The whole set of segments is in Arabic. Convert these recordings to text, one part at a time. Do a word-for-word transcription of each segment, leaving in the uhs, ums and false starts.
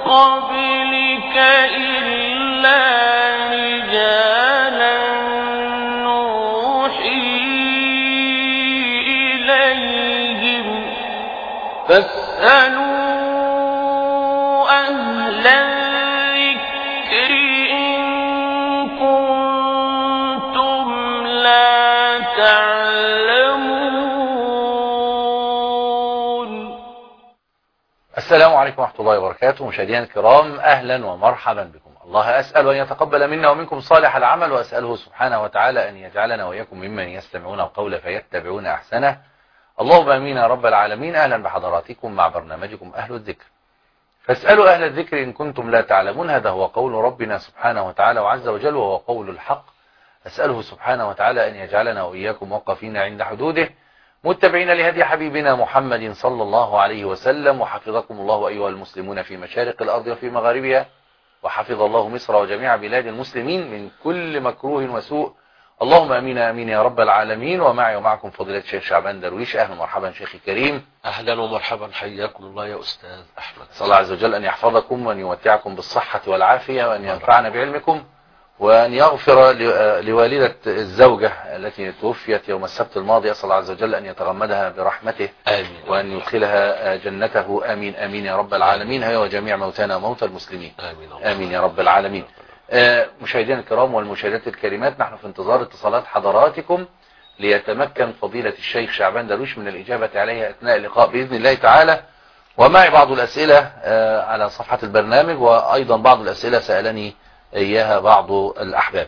قبلك إلا رجالا نوحي إليهم فاسألوا أهل الذكر إن كنتم لا تعلمون. السلام عليكم ورحمة الله وبركاته. مشاهدينا الكرام، أهلا ومرحبا بكم. الله أسأل أن يتقبل منا ومنكم صالح العمل، وأسأله سبحانه وتعالى أن يجعلنا وإياكم ممن يستمعون القول فيتبعون أحسنه. اللهم آمين يا رب العالمين. أهلا بحضراتكم مع برنامجكم أهل الذكر، فاسألوا أهل الذكر إن كنتم لا تعلمون. هذا هو قول ربنا سبحانه وتعالى وعز وجل، وهو قول الحق. أسأله سبحانه وتعالى أن يجعلنا وإياكم موقفين عند حدوده، متبعين لهدي حبيبنا محمد صلى الله عليه وسلم. وحفظكم الله أيها المسلمون في مشارق الأرض وفي مغاربها، وحفظ الله مصر وجميع بلاد المسلمين من كل مكروه وسوء. اللهم امين امين يا رب العالمين. ومعي ومعكم فضيلة الشيخ شعبان درويش. اهلا ومرحبا شيخي الكريم. اهلا ومرحبا، حياكم الله يا استاذ احمد. صلى الله عز وجل ان يحفظكم وان يمتعكم بالصحة والعافية، وان ينفعنا بعلمكم، وان يغفر لوالدة الزوجة التي توفيت يوم السبت الماضي. اسال الله عز وجل ان يتغمدها برحمته، امين، وان يدخلها جنته. امين امين يا رب العالمين، هي وجميع موتانا وموتى المسلمين. امين امين يا رب العالمين. آه مشاهدينا الكرام والمشاهدات الكريمات، نحن في انتظار اتصالات حضراتكم ليتمكن فضيلة الشيخ شعبان درويش من الإجابة عليها أثناء اللقاء بإذن الله تعالى. ومعي بعض الأسئلة آه على صفحة البرنامج، وأيضا بعض الأسئلة سألني إياها بعض الأحباب.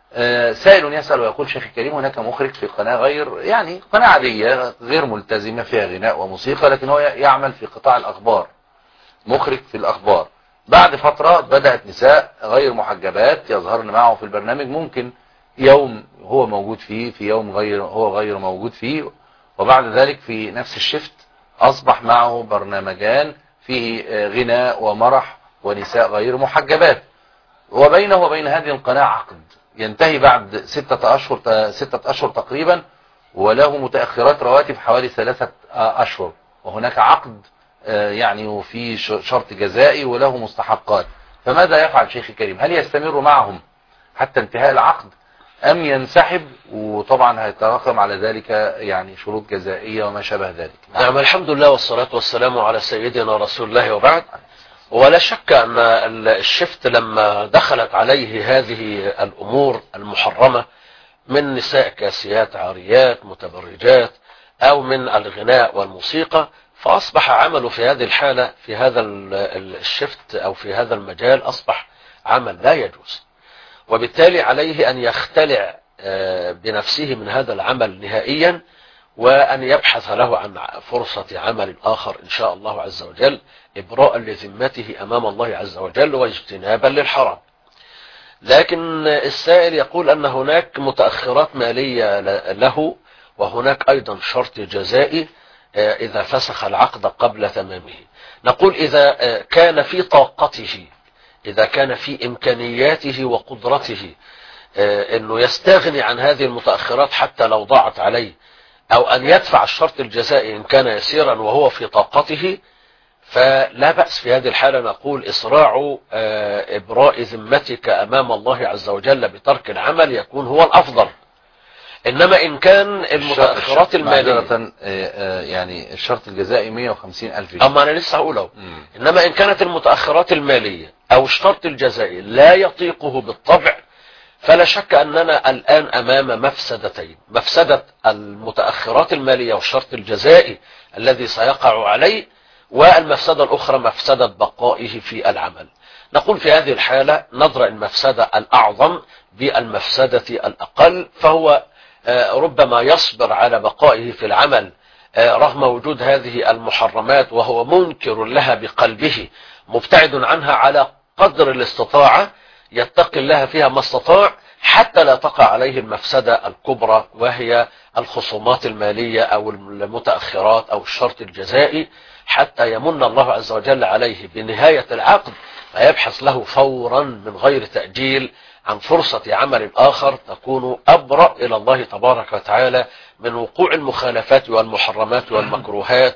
آه سائل يسأل ويقول: شيخ الكريم، هناك مخرج في قناة غير يعني قناة عادية غير ملتزمة فيها غناء وموسيقى، لكن هو يعمل في قطاع الأخبار، مخرج في الأخبار. بعد فترة بدأت نساء غير محجبات يظهرن معه في البرنامج، ممكن يوم هو موجود فيه، في يوم غير هو غير موجود فيه، وبعد ذلك في نفس الشفت أصبح معه برنامجان فيه غناء ومرح ونساء غير محجبات، وبينه وبين هذه القناة عقد ينتهي بعد ستة أشهر ستة أشهر تقريبا، وله متأخرات رواتب حوالي ثلاثة أشهر، وهناك عقد يعني وفي شرط جزائي وله مستحقات. فماذا يفعل شيخ الكريم؟ هل يستمر معهم حتى انتهاء العقد أم ينسحب؟ وطبعا هيتراكم على ذلك يعني شروط جزائية وما شابه ذلك. نعم، الحمد لله والصلاة والسلام على سيدنا رسول الله، وبعد. ولا شك أن الشفت لما دخلت عليه هذه الأمور المحرمة من نساء كاسيات عاريات متبرجات أو من الغناء والموسيقى، فأصبح عمله في هذه الحالة في هذا الشفت أو في هذا المجال أصبح عمل لا يجوز، وبالتالي عليه أن يختلع بنفسه من هذا العمل نهائيا، وأن يبحث له عن فرصة عمل آخر إن شاء الله عز وجل، إبراء لذمته أمام الله عز وجل واجتنابا للحرام. لكن السائل يقول أن هناك متأخرات مالية له، وهناك أيضا شرط جزائي إذا فسخ العقد قبل تمامه. نقول إذا كان في طاقته، إذا كان في إمكانياته وقدرته أنه يستغني عن هذه المتأخرات حتى لو ضاعت عليه، أو أن يدفع الشرط الجزائي إن كان يسيرا وهو في طاقته، فلا بأس في هذه الحالة. نقول إسراع إبراء ذمتك أمام الله عز وجل بترك العمل يكون هو الأفضل. إنما إن كان المتأخرات المالية يعني الشرط الجزائي مئة وخمسين ألف جنيه، أما أنا لسه هقوله. إنما إن كانت المتأخرات المالية أو الشرط الجزائي لا يطيقه بالطبع، فلا شك أننا الآن أمام مفسدتين: مفسدة المتأخرات المالية والشرط الجزائي الذي سيقع عليه، والمفسدة الأخرى مفسدة بقائه في العمل. نقول في هذه الحالة نظر المفسدة الأعظم بالمفسدة الأقل، فهو ربما يصبر على بقائه في العمل رغم وجود هذه المحرمات، وهو منكر لها بقلبه مبتعد عنها على قدر الاستطاعة، يتقي الله فيها ما استطاع حتى لا تقع عليه المفسدة الكبرى، وهي الخصومات المالية أو المتأخرات أو الشرط الجزائي، حتى يمن الله عز وجل عليه بنهاية العقد فيبحث له فورا من غير تأجيل عن فرصة عمل آخر تكون أبرأ إلى الله تبارك وتعالى من وقوع المخالفات والمحرمات والمكروهات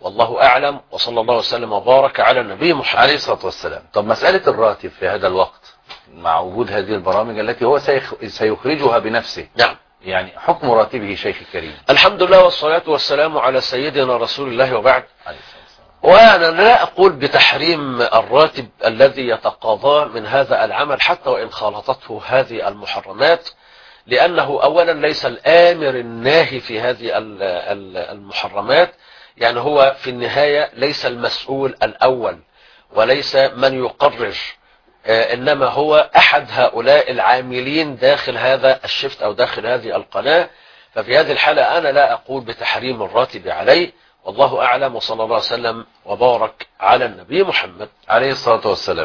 والله أعلم، وصلى الله وسلم وبارك على النبي محمد عليه الصلاة والسلام. طب مسألة الراتب في هذا الوقت مع وجود هذه البرامج التي هو سيخرجها بنفسه، نعم، يعني حكم راتبه شيخ الكريم؟ الحمد لله والصلاة والسلام على سيدنا رسول الله وبعد. وأنا لا أقول بتحريم الراتب الذي يتقاضاه من هذا العمل حتى وإن خالطته هذه المحرمات، لأنه أولا ليس الآمر الناهي في هذه المحرمات، يعني هو في النهاية ليس المسؤول الأول وليس من يقرر، إنما هو أحد هؤلاء العاملين داخل هذا الشفت أو داخل هذه القناة. ففي هذه الحالة أنا لا أقول بتحريم الراتب عليه، والله أعلم، وصلى الله وسلم وبارك على النبي محمد عليه الصلاة والسلام.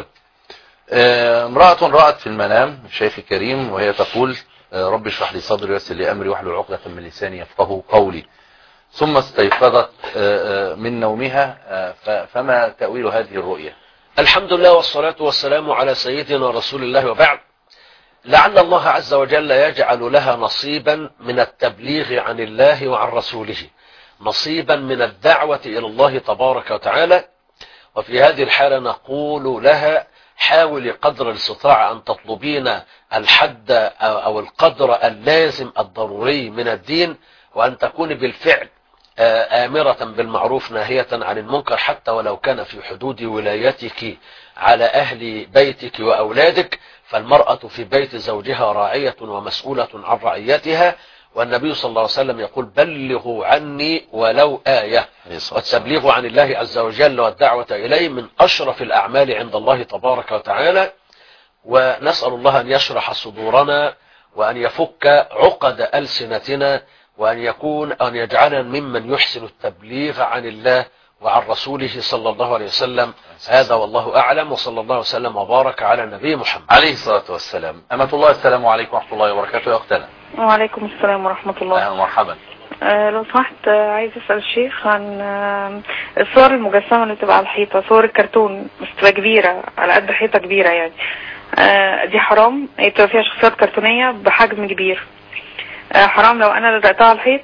امرأة رأت في المنام الشيخ الكريم وهي تقول رب اشرح لي صدري ويسر لي أمري واحلل عقدة من لساني يفقهوا قولي، ثم استيقظت من نومها، فما تأويل هذه الرؤية؟ الحمد لله والصلاة والسلام على سيدنا رسول الله وبعد. لعل الله عز وجل يجعل لها نصيبا من التبليغ عن الله وعن رسوله، نصيبا من الدعوة إلى الله تبارك وتعالى. وفي هذه الحالة نقول لها حاولي قدر الاستطاعة أن تطلبين الحد أو القدر اللازم الضروري من الدين، وأن تكوني بالفعل آمرة بالمعروف ناهية عن المنكر، حتى ولو كان في حدود ولايتك على أهل بيتك وأولادك. فالمرأة في بيت زوجها راعية ومسؤولة عن رعيتها، والنبي صلى الله عليه وسلم يقول بلغوا عني ولو آية. والتبليغ عن الله عز وجل والدعوة إليه من أشرف الأعمال عند الله تبارك وتعالى، ونسأل الله أن يشرح صدورنا وأن يفك عقد ألسنتنا، وأن يكون أن يجعلنا ممن يحسن التبليغ عن الله وعن رسوله صلى الله عليه وسلم. هذا والله أعلم، وصلى الله وسلم وبارك على النبي محمد عليه الصلاة والسلام. أمة الله، السلام عليكم ورحمة الله وبركاته. يا أختنا. وعليكم السلام ورحمة الله. أهلا ومرحبا. أه لو سمحت، آه عايز أسأل الشيخ عن آه الصور المجسمة اللي بتبقى على الحيطة، صور الكرتون بس تبقى كبيرة على قد حيطة كبيرة يعني، أه دي حرام؟ هي بتبقى فيها شخصيات كرتونية بحجم كبير، أه حرام لو أنا لزقتها على الحيط؟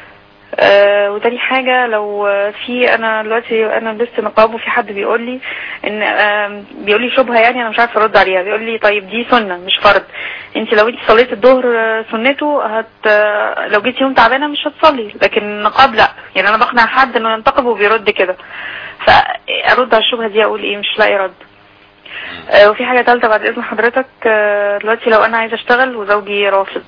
آه وتاني حاجة، لو في انا دلوقتي انا لبست نقاب وفي حد بيقول لي ان آه بيقول لي شبهة، يعني انا مش عارفه ارد عليها. بيقول لي طيب دي سنة مش فرض، انت لو انت صليت الظهر سنته هت آه لو جيت يوم تعبانة مش هتصلي، لكن النقاب لا. يعني انا بقنع حد انه ينتقب وبيرد كده، فارد على الشبهة دي اقول ايه؟ مش لاقي رد. آه وفي حاجة ثالثة بعد اذن حضرتك، آه دلوقتي لو انا عايزة اشتغل وزوجي رافض،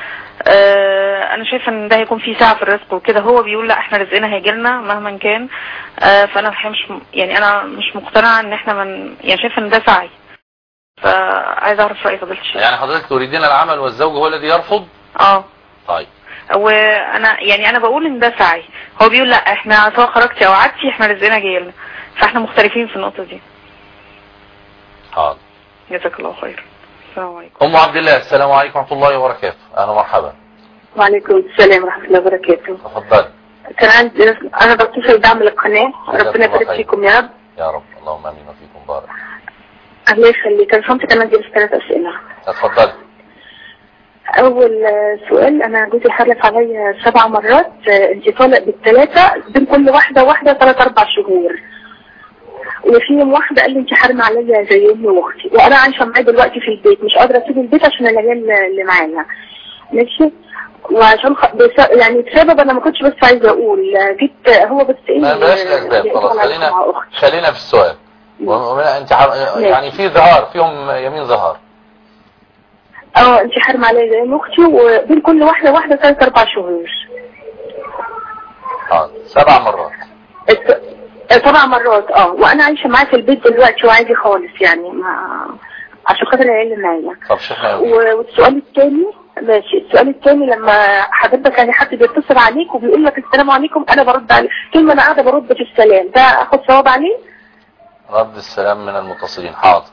آه انا شايفه ان ده هيكون فيه سعه في الرزق وكده، هو بيقول لا احنا رزقنا هيجيلنا مهما كان، آه فانا الحقيقه مش يعني انا مش مقتنعه ان احنا من يعني شايفه ان ده سعي، فعايز اعرف راي فضيله الشيخ. يعني حضرتك تريدين العمل والزوج هو الذي يرفض؟ اه طيب. وانا يعني انا بقول ان ده سعي، هو بيقول لا احنا سواء خرجتي او قعدتي احنا رزقنا جايلنا، فاحنا مختلفين في النقطه دي. حاضر. جزاك الله خير. السلام عليكم. ام عبد الله، السلام عليكم ورحمه الله وبركاته. اهلا ومرحبا. وعليكم السلام ورحمه الله وبركاته. تفضل. كان عندي انا بتصل بعمل القناه، ربنا يبارك فيكم يا رب. يا رب، اللهم امين وفيكم بارك. الله يخليك. انا فهمت كان عندي بس ثلاث اسئله. اتفضل. اول سؤال، انا جوزي حلف عليا سبع مرات انت طالق بالثلاثه، بين كل واحده واحده ثلاث اربع شهور، وفي يوم واحده قال لي انت حارمه عليا زي امي واختي، وانا عايشه معاه دلوقتي في البيت، مش قادره اسيب البيت عشان العيال اللي معايا. ماشي. وعشان خ... بس... يعني بسبب انا ما كنتش بس عايزه اقول جيت هو بس ايه، ما بلاش الاسباب خلاص، خلينا خلينا في السؤال. انت حر... يعني في ظهار فيهم يمين ظهار. اه انت حارمه عليا زي ام اختي، وبين كل واحده واحده ثلاث اربع شهور. اه سبع مرات. الت... سبع مرات اه، وانا عايشه معاه في البيت دلوقتي وعادي خالص يعني، ما عشان خاطر العيال اللي معايا. طب شيخنا. والسؤال الثاني، ماشي، السؤال الثاني لما حضرتك يعني حد بيتصل عليك وبيقول لك السلام عليكم، انا برد عليه طول ما انا قاعده برد في السلام، ده اخد ثواب عليه؟ رد السلام من المتصلين. حاضر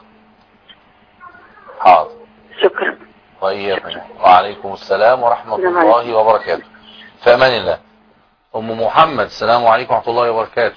حاضر. شكرا. طيب. وعليكم السلام ورحمه الله وبركاته. في امان الله. ام محمد، السلام عليكم ورحمه الله وبركاته.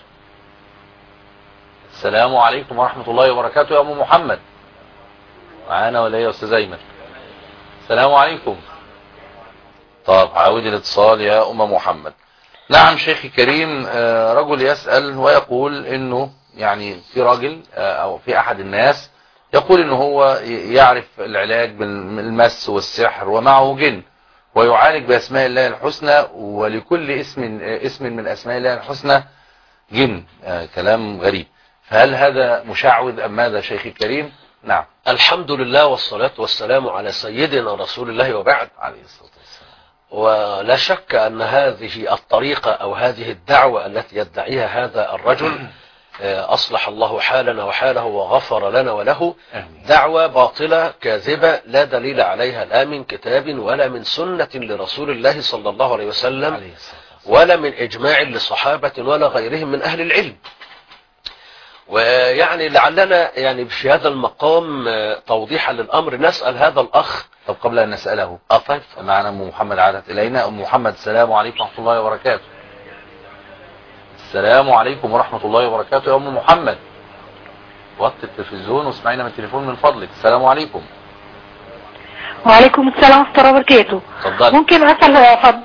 السلام عليكم ورحمه الله وبركاته يا ام محمد. معانا ولا ايه يا استاذ ايمن؟ السلام عليكم. طب عاود الاتصال يا ام محمد. نعم شيخي الكريم، آه، رجل يسأل ويقول انه يعني في راجل آه، او في احد الناس يقول انه هو يعرف العلاج بالمس والسحر ومعه جن، ويعالج باسماء الله الحسنى، ولكل اسم اسم من اسماء الله الحسنى جن. آه، كلام غريب. فهل هذا مشعوذ ام ماذا شيخي الكريم؟ نعم. الحمد لله والصلاة والسلام على سيدنا رسول الله وبعد. عليه الصلاة والسلام. ولا شك أن هذه الطريقة أو هذه الدعوة التي يدعيها هذا الرجل أصلح الله حالنا وحاله وغفر لنا وله، دعوة باطلة كاذبة لا دليل عليها لا من كتاب ولا من سنة لرسول الله صلى الله عليه وسلم ولا من إجماع لصحابة ولا غيرهم من أهل العلم. ويعني لعلنا يعني في هذا المقام توضيحا للأمر نسأل هذا الأخ. طب قبل أن نسأله، آه طيب، معنا أم محمد عادت إلينا. أم محمد السلام عليكم ورحمة الله وبركاته. السلام عليكم ورحمة الله وبركاته يا أم محمد. وطي التلفزيون واسمعينا من التليفون من فضلك. السلام عليكم. وعليكم السلام ورحمة الله وبركاته. اتفضل. ممكن أسأل فضل؟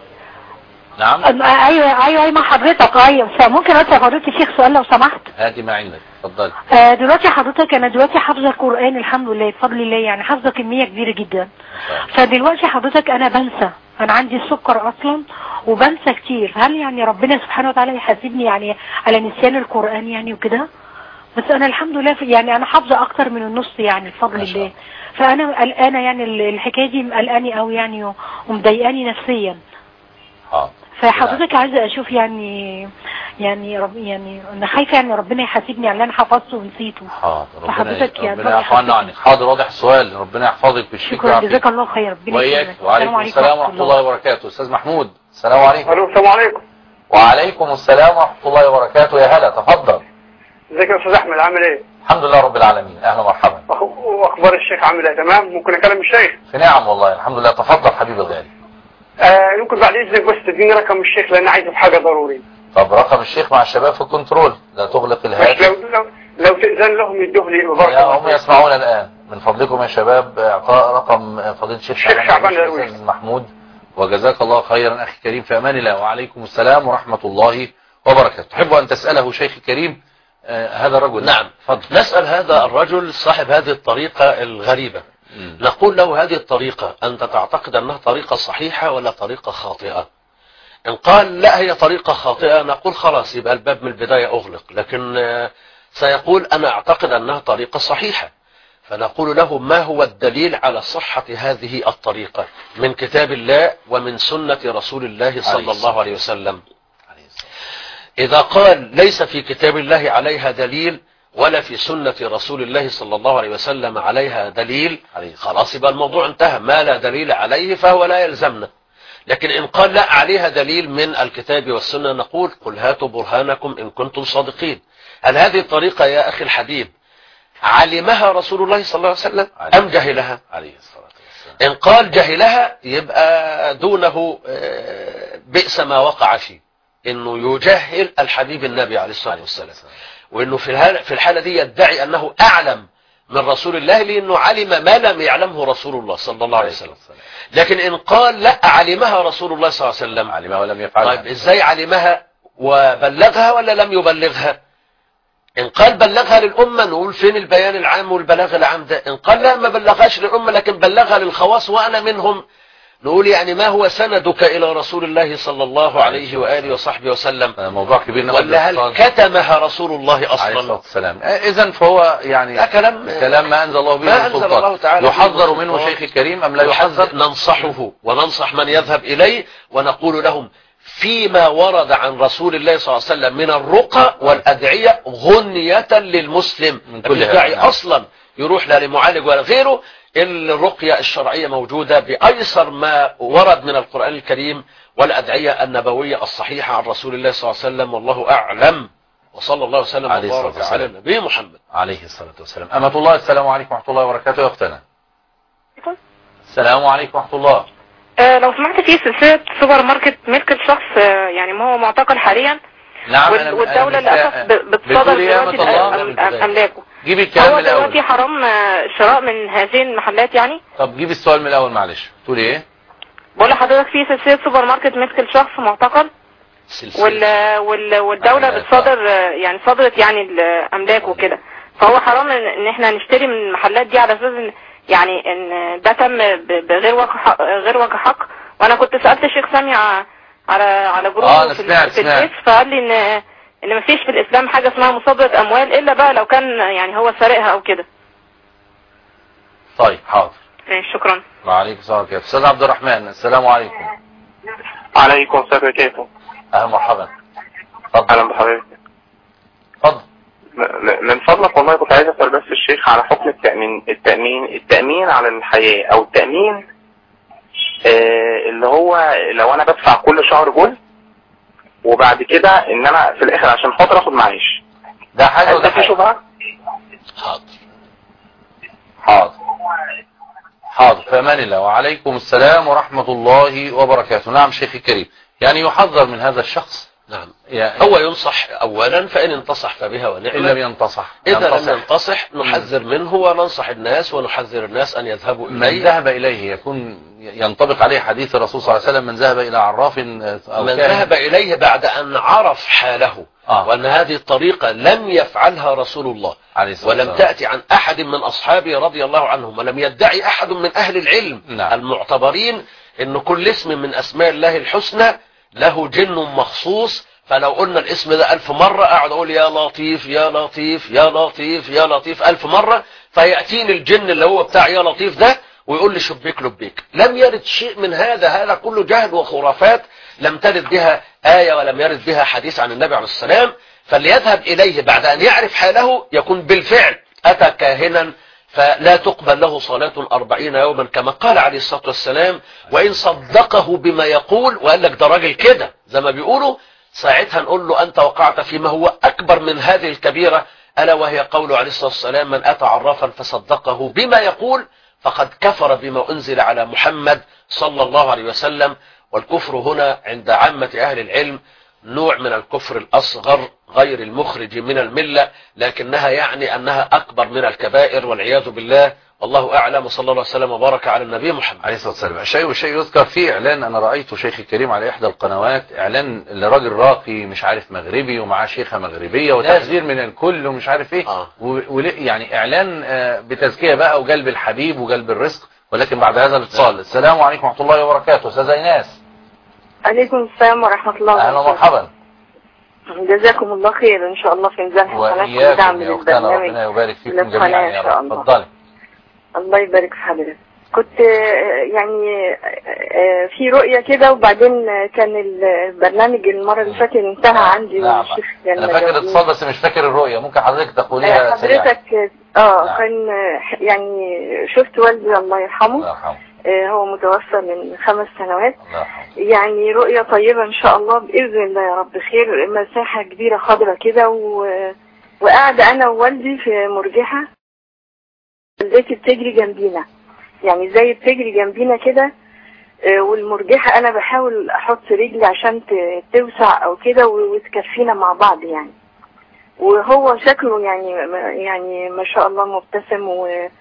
نعم. ايوه ايوه ايوه مع حضرتك. ايوه ممكن اسال حضرتك الشيخ سؤال لو سمحت؟ هاتي ما عندك. اتفضل. آه دلوقتي حضرتك انا دلوقتي حافظه القران الحمد لله بفضل الله، يعني حافظه كميه كبيره جدا. فدلوقتي حضرتك انا بنسى، انا عندي السكر اصلا وبنسى كتير. هل يعني ربنا سبحانه وتعالى يحاسبني يعني على نسيان القران يعني وكده؟ بس انا الحمد لله يعني انا حافظه اكتر من النص يعني بفضل الله. فانا قلقانه يعني الحكايه دي مقلقاني قوي يعني ومضايقاني نفسيا. اه فحضرتك عايزه اشوف يعني يعني رب يعني انا خايفه يعني ربنا يحاسبني على اللي انا حفظته ونسيته. حاضر. فحضرتك يعني ربنا يعفو عنك. حاضر، واضح السؤال. ربنا يحفظك بالشكر. شكرا جزاك الله خير. وإياك. وعليكم السلام ورحمه الله وبركاته. استاذ محمود السلام عليكم. الو السلام عليكم. وعليكم السلام ورحمه الله وبركاته. يا هلا، تفضل. ازيك يا استاذ احمد، عامل ايه؟ الحمد لله رب العالمين. اهلا ومرحبا. واخبار الشيخ عامل ايه؟ تمام؟ ممكن اكلم الشيخ؟ في نعم والله الحمد لله. تفضل حبيبي الغالي. آه يمكن بعد اذنك بس تديني رقم الشيخ لان عايزه في حاجه ضروري. طب رقم الشيخ مع الشباب في الكنترول، لا تغلق الهاتف. لو لو لو تاذن لهم يدوه لي يا هم يسمعون الان. من فضلكم يا شباب اعطاء رقم فضيله الشيخ شعبان درويش محمود. وجزاك الله خيرا اخي الكريم. في امان الله. وعليكم السلام ورحمه الله وبركاته. تحب ان تساله شيخ الكريم آه هذا الرجل؟ نعم فضل. نسال هذا الرجل صاحب هذه الطريقه الغريبه. م. نقول له هذه الطريقه انت تعتقد انها طريقه صحيحه ولا طريقه خاطئه؟ ان قال لا هي طريقه خاطئه نقول خلاص يبقى الباب من البدايه اغلق، لكن سيقول انا اعتقد انها طريقه صحيحه، فنقول له ما هو الدليل على صحه هذه الطريقه من كتاب الله ومن سنه رسول الله صلى الله عليه وسلم. اذا قال ليس في كتاب الله عليها دليل ولا في سنة رسول الله صلى الله عليه وسلم عليها دليل، خلاص يبقى الموضوع انتهى. ما لا دليل عليه فهو لا يلزمنا. لكن إن قال لا عليها دليل من الكتاب والسنة نقول قل هاتوا برهانكم إن كنتم صادقين. هل هذه الطريقة يا أخي الحبيب علمها رسول الله صلى الله عليه وسلم أم جهلها؟ عليه الصلاة والسلام. إن قال جهلها يبقى دونه بئس ما وقع فيه، إنه يجهل الحبيب النبي عليه الصلاة والسلام، وإنه في الحالة دي يدعي أنه أعلم من رسول الله لأنه علم ما لم يعلمه رسول الله صلى الله عليه وسلم. لكن إن قال لا علمها رسول الله صلى الله عليه وسلم، علمها ولم يفعلها. طيب إزاي علمها وبلغها ولا لم يبلغها؟ إن قال بلغها للأمة نقول فين البيان العام والبلاغ العام ده؟ إن قال لا ما بلغهاش للأمة لكن بلغها للخواص وأنا منهم، نقول يعني ما هو سندك إلى رسول الله صلى الله عليه وآله وصحبه وسلم؟ موضوع كبير. ولا هل كتمها رسول الله أصلا؟ عليه الصلاة والسلام. إذن فهو يعني كلام كلام ما أنزل الله به ما أنزل الله تعالى. يحذر منه شيخ الكريم أم لا يحذر؟ ننصحه وننصح من يذهب إليه ونقول لهم فيما ورد عن رسول الله صلى الله عليه وسلم من الرقى والأدعية غنية للمسلم من كل داعي أصلا يروح لا لمعالج ولا غيره. الرقية الشرعية موجودة بأيسر ما ورد من القرآن الكريم والأدعية النبوية الصحيحة عن رسول الله صلى الله عليه وسلم، والله أعلم. وصلى الله وسلم وبارك على النبي محمد عليه الصلاة والسلام. أمة الله السلام عليكم ورحمة الله وبركاته. يا أختنا السلام عليكم ورحمة الله. آه لو سمحت في سلسلة سوبر ماركت ملك الشخص آه يعني ما هو معتقل حاليا. نعم. وال... والدولة للأسف بتصدر دلوقتي أملاكه. جيبي الكلام هو الأول. دلوقتي حرام شراء من هذه المحلات يعني؟ طب جيبي السؤال من الأول معلش. تقولي إيه؟ بقول لحضرتك في سلسلة سوبر ماركت ملك الشخص معتقل. وال وال والدولة بتصدر يعني صدرت يعني الاملاك وكده، فهو حرام ان احنا نشتري من المحلات دي على اساس ان يعني ان ده تم بغير وجه حق غير وجه حق. وانا كنت سألت الشيخ سامي على على جروب آه في الفيس، فقال لي ان ان مفيش في الاسلام حاجة اسمها مصادرة اموال الا بقى لو كان يعني هو سارقها او كده. طيب حاضر. شكرا. وعليكم السلام ورحمة الله. استاذ عبد الرحمن، السلام عليكم. عليكم السلام ورحمة. اهلا مرحبا. اتفضل. اهلا بحضرتك. اتفضل. من فضلك والله كنت عايز اسال بس الشيخ على حكم التامين التامين التامين على الحياه، او التامين آه اللي هو لو انا بدفع كل شهر جزء وبعد كده ان انا في الاخر عشان خاطر اخد معاش، ده حاجه وده في شبهه. حاضر حاضر حاضر في امان الله. وعليكم السلام ورحمه الله وبركاته. نعم شيخي الكريم، يعني يحذر من هذا الشخص. نعم يعني هو ينصح اولا، فان انتصح فبها ونعمه، ان لم ينتصح اذا لم ينتصح نحذر منه وننصح الناس ونحذر الناس ان يذهبوا اليه. من ذهب اليه يكون ينطبق عليه حديث الرسول صلى الله عليه وسلم: من ذهب الى عراف او من ذهب اليه بعد ان عرف حاله آه. وان هذه الطريقه لم يفعلها رسول الله ولم تاتي عن احد من اصحابه رضي الله عنهم، ولم يدعي احد من اهل العلم نعم. المعتبرين ان كل اسم من اسماء الله الحسنى له جن مخصوص، فلو قلنا الاسم ده ألف مرة أقعد أقول يا لطيف يا لطيف يا لطيف يا لطيف ألف مرة، فيأتيني الجن اللي هو بتاع يا لطيف ده ويقول لي شبيك لبيك. لم يرد شيء من هذا، هذا كله جهل وخرافات لم ترد بها آية ولم يرد بها حديث عن النبي عليه السلام. فليذهب إليه بعد أن يعرف حاله يكون بالفعل أتى كاهنا، فلا تقبل له صلاة أربعين يوما كما قال عليه الصلاة والسلام. وإن صدقه بما يقول وقال لك ده راجل كده زي ما بيقولوا، ساعتها نقول له أنت وقعت فيما هو أكبر من هذه الكبيرة، ألا وهي قوله عليه الصلاة والسلام: من أتى عرافا فصدقه بما يقول فقد كفر بما أنزل على محمد صلى الله عليه وسلم. والكفر هنا عند عامة أهل العلم نوع من الكفر الأصغر غير المخرج من الملة، لكنها يعني أنها أكبر من الكبائر والعياذ بالله، والله أعلم. وصلى الله عليه وسلم وبارك على النبي محمد عليه الصلاة والسلام. الشيء والشيء يذكر فيه إعلان أنا رأيته شيخ الكريم على إحدى القنوات، إعلان لراجل راقي مش عارف مغربي ومعاه شيخة مغربية وتحذير من الكل ومش عارف إيه آه. يعني إعلان بتزكية بقى وقلب الحبيب وقلب الرزق. ولكن بعد هذا الاتصال، السلام عليكم ورحمة الله وبركاته. أستاذة إيناس. عليكم السلام ورحمة الله وبركاته. أهلا ومرحبا. جزاكم الله خير إن شاء الله في ميزان حسناتكم ودعم للبرنامج. ربنا يبارك فيكم جميعا يا رب. اتفضلي. الله يبارك في حضرتك. كنت يعني في رؤية كده وبعدين كان البرنامج المرة اللي فاتت انتهى عندي. نعم. انا فاكر الاتصال بس مش فاكر الرؤية، ممكن حضرتك تقوليها سريعا؟ حضرتك اه نعم. كان يعني شفت والدي الله يرحمه، الله يرحمه. هو متوفى من خمس سنوات. يعني رؤية طيبة ان شاء الله باذن الله يا رب خير. مساحة كبيرة خضرة كده و... وقاعدة انا ووالدي في مرجحة، والدتي بتجري جنبينا يعني زي بتجري جنبينا كده، والمرجحة انا بحاول احط رجلي عشان توسع او كده وتكفينا مع بعض يعني. وهو شكله يعني يعني ما شاء الله مبتسم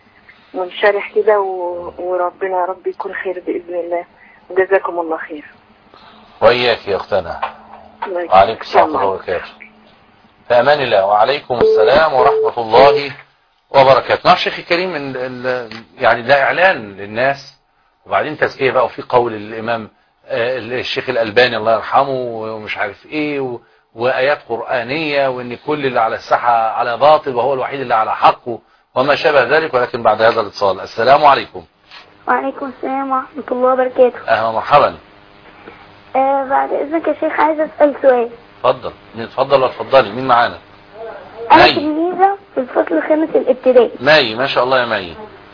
ومنشرح كده، وربنا يا رب يكون خير بإذن الله. جزاكم الله خير. وإياك يا أختنا. وعليكم السلام ورحمة الله وبركاته. في أمان الله. وعليكم السلام ورحمة الله وبركاته. نعم شيخي الكريم، يعني ده إعلان للناس وبعدين تزكية بقى، وفي قول الإمام الشيخ الألباني الله يرحمه ومش عارف إيه، وآيات قرآنية، وإن كل اللي على الساحة على باطل وهو الوحيد اللي على حق وما شابه ذلك. ولكن بعد هذا الاتصال، السلام عليكم. وعليكم السلام ورحمة الله وبركاته. أهلا ومرحبا. آه بعد إذنك يا شيخ عايز أسأل سؤال. اتفضل. اتفضل واتفضلي. مين معانا؟ أنا تلميذة في الفصل الخامس الابتدائي. ماي، ما شاء الله يا ماي.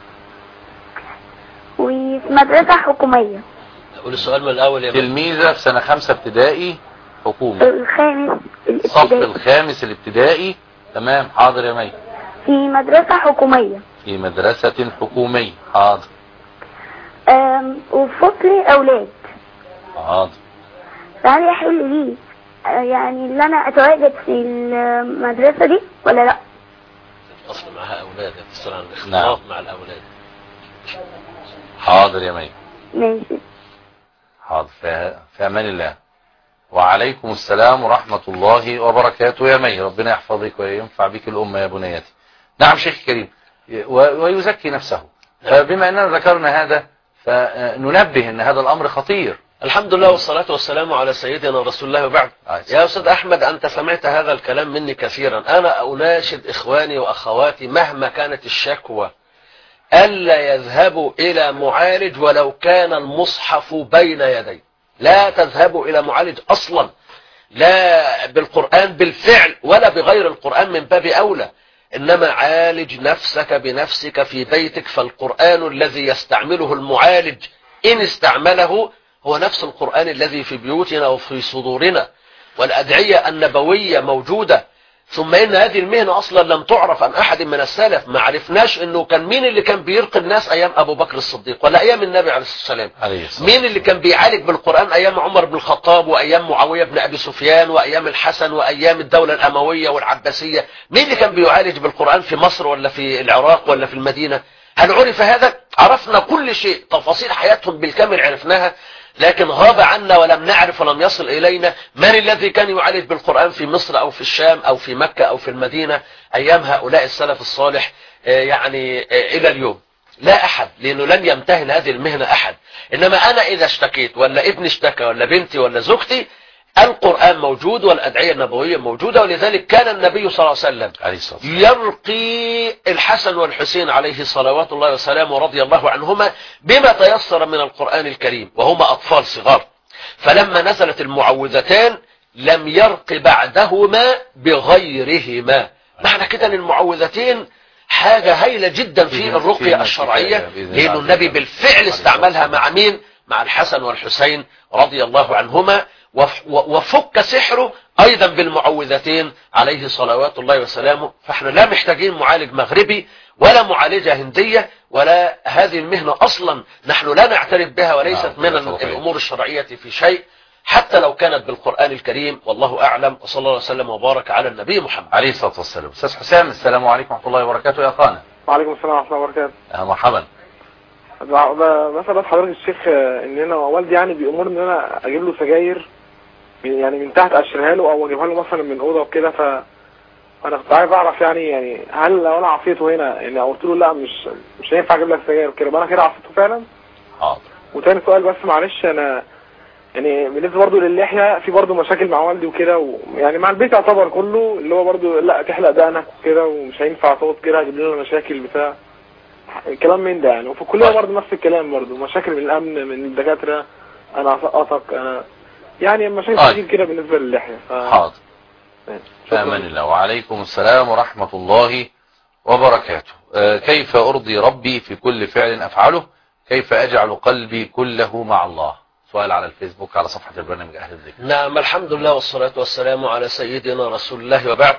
وفي مدرسة حكومية. قول السؤال من الأول يا ماي. تلميذة في سنة خمسة ابتدائي حكومي. الخامس الابتدائي. صف الخامس الابتدائي. تمام. حاضر يا ماي. في مدرسة حكومية. في مدرسة حكومية. حاضر. أم وفي فصل أولاد. حاضر. فهل يحل لي يعني اللي أنا أتواجد في المدرسة دي ولا لا؟ الفصل معها أولاد، يفصل عن الاختلاط نعم. مع الأولاد. حاضر يا ماي. ماشي. حاضر. في أمان الله. وعليكم السلام ورحمة الله وبركاته يا مي، ربنا يحفظك وينفع بك الأمة يا بنيتي. نعم شيخ كريم، ويزكي نفسه. فبما أننا ذكرنا هذا فننبه أن هذا الأمر خطير. الحمد لله والصلاة والسلام على سيدنا رسول الله وبعد. يا أستاذ أحمد، أنت سمعت هذا الكلام مني كثيرا. أنا أناشد إخواني وأخواتي مهما كانت الشكوى ألا يذهبوا إلى معالج ولو كان المصحف بين يدي. لا تذهبوا إلى معالج أصلا، لا بالقرآن بالفعل ولا بغير القرآن من باب أولى، إنما عالج نفسك بنفسك في بيتك. فالقرآن الذي يستعمله المعالج إن استعمله هو نفس القرآن الذي في بيوتنا وفي صدورنا، والأدعية النبوية موجودة. ثم إن هذه المهنة أصلا لم تعرف عن أحد من السلف. ما عرفناش إنه كان مين اللي كان بيرقي الناس أيام أبو بكر الصديق ولا أيام النبي عليه الصلاة والسلام. مين اللي كان بيعالج بالقرآن أيام عمر بن الخطاب وأيام معاوية بن أبي سفيان وأيام الحسن وأيام الدولة الأموية والعباسية. مين اللي كان بيعالج بالقرآن في مصر ولا في العراق ولا في المدينة؟ هل عرف هذا؟ عرفنا كل شيء، تفاصيل حياتهم بالكامل عرفناها، لكن غاب عنا ولم نعرف ولم يصل إلينا من الذي كان يعالج بالقرآن في مصر أو في الشام أو في مكة أو في المدينة أيام هؤلاء السلف الصالح يعني إلى اليوم. لا أحد، لأنه لن يمتهن هذه المهنة أحد. إنما أنا إذا اشتكيت ولا ابني اشتكى ولا بنتي ولا زوجتي، القرآن موجود والأدعية النبوية موجودة. ولذلك كان النبي صلى الله عليه وسلم يرقي الحسن والحسين عليه صلوات الله وسلامه رضي الله عنهما بما تيسر من القرآن الكريم وهما أطفال صغار. فلما نزلت المعوذتان لم يرق بعدهما بغيرهما. معنى كده أن المعوذتين حاجة هايلة جدا في الرقية الشرعية، لأن النبي بالفعل استعملها مع مين؟ مع الحسن والحسين رضي الله عنهما، وفك سحره أيضا بالمعوذتين عليه صلوات الله وسلامه. فاحنا لا محتاجين معالج مغربي ولا معالجة هندية، ولا هذه المهنة أصلا نحن لا نعترف بها وليست من الأمور الشرعية في شيء، حتى لو كانت بالقرآن الكريم. والله أعلم، وصلى الله وسلم وبارك على النبي محمد عليه الصلاة والسلام. أستاذ حسام، السلام عليكم ورحمة الله وبركاته يا أخانا. وعليكم السلام ورحمة الله وبركاته. أهلا مرحبا. مثلا بس حضرتك الشيخ، ان انا والدي يعني بيأمر ان انا اجيب له سجاير يعني من تحت اشرها له او اجيبها له مثلا من اوضه وكده. ف انا كنت عايز اعرف يعني يعني هل لو انا عصيته هنا يعني قلت له لا مش مش هينفع اجيب لك سجاير وكده، يبقى انا كده عصيته فعلا؟ حاضر. وتاني سؤال بس معلش، انا يعني بالنسبه برضه للحيه في برضه مشاكل مع والدي وكده، ويعني مع البيت يعتبر كله اللي هو برضه لا تحلق دقنك وكده ومش هينفع صوت كده هيجيب لنا مشاكل بتاع الكلام من ده يعني. وفي الكليه برضه نفس الكلام، برضه مشاكل من الامن من الدكاتره، انا هسقطك انا يعني مشاكل كتير كده بالنسبه للحيه. ف... حاضر. في امان الله. وعليكم السلام ورحمه الله وبركاته. آه كيف ارضي ربي في كل فعل افعله؟ كيف اجعل قلبي كله مع الله؟ سؤال على الفيسبوك على صفحه البرنامج اهل الذكر. نعم، الحمد لله والصلاه والسلام على سيدنا رسول الله وبعد.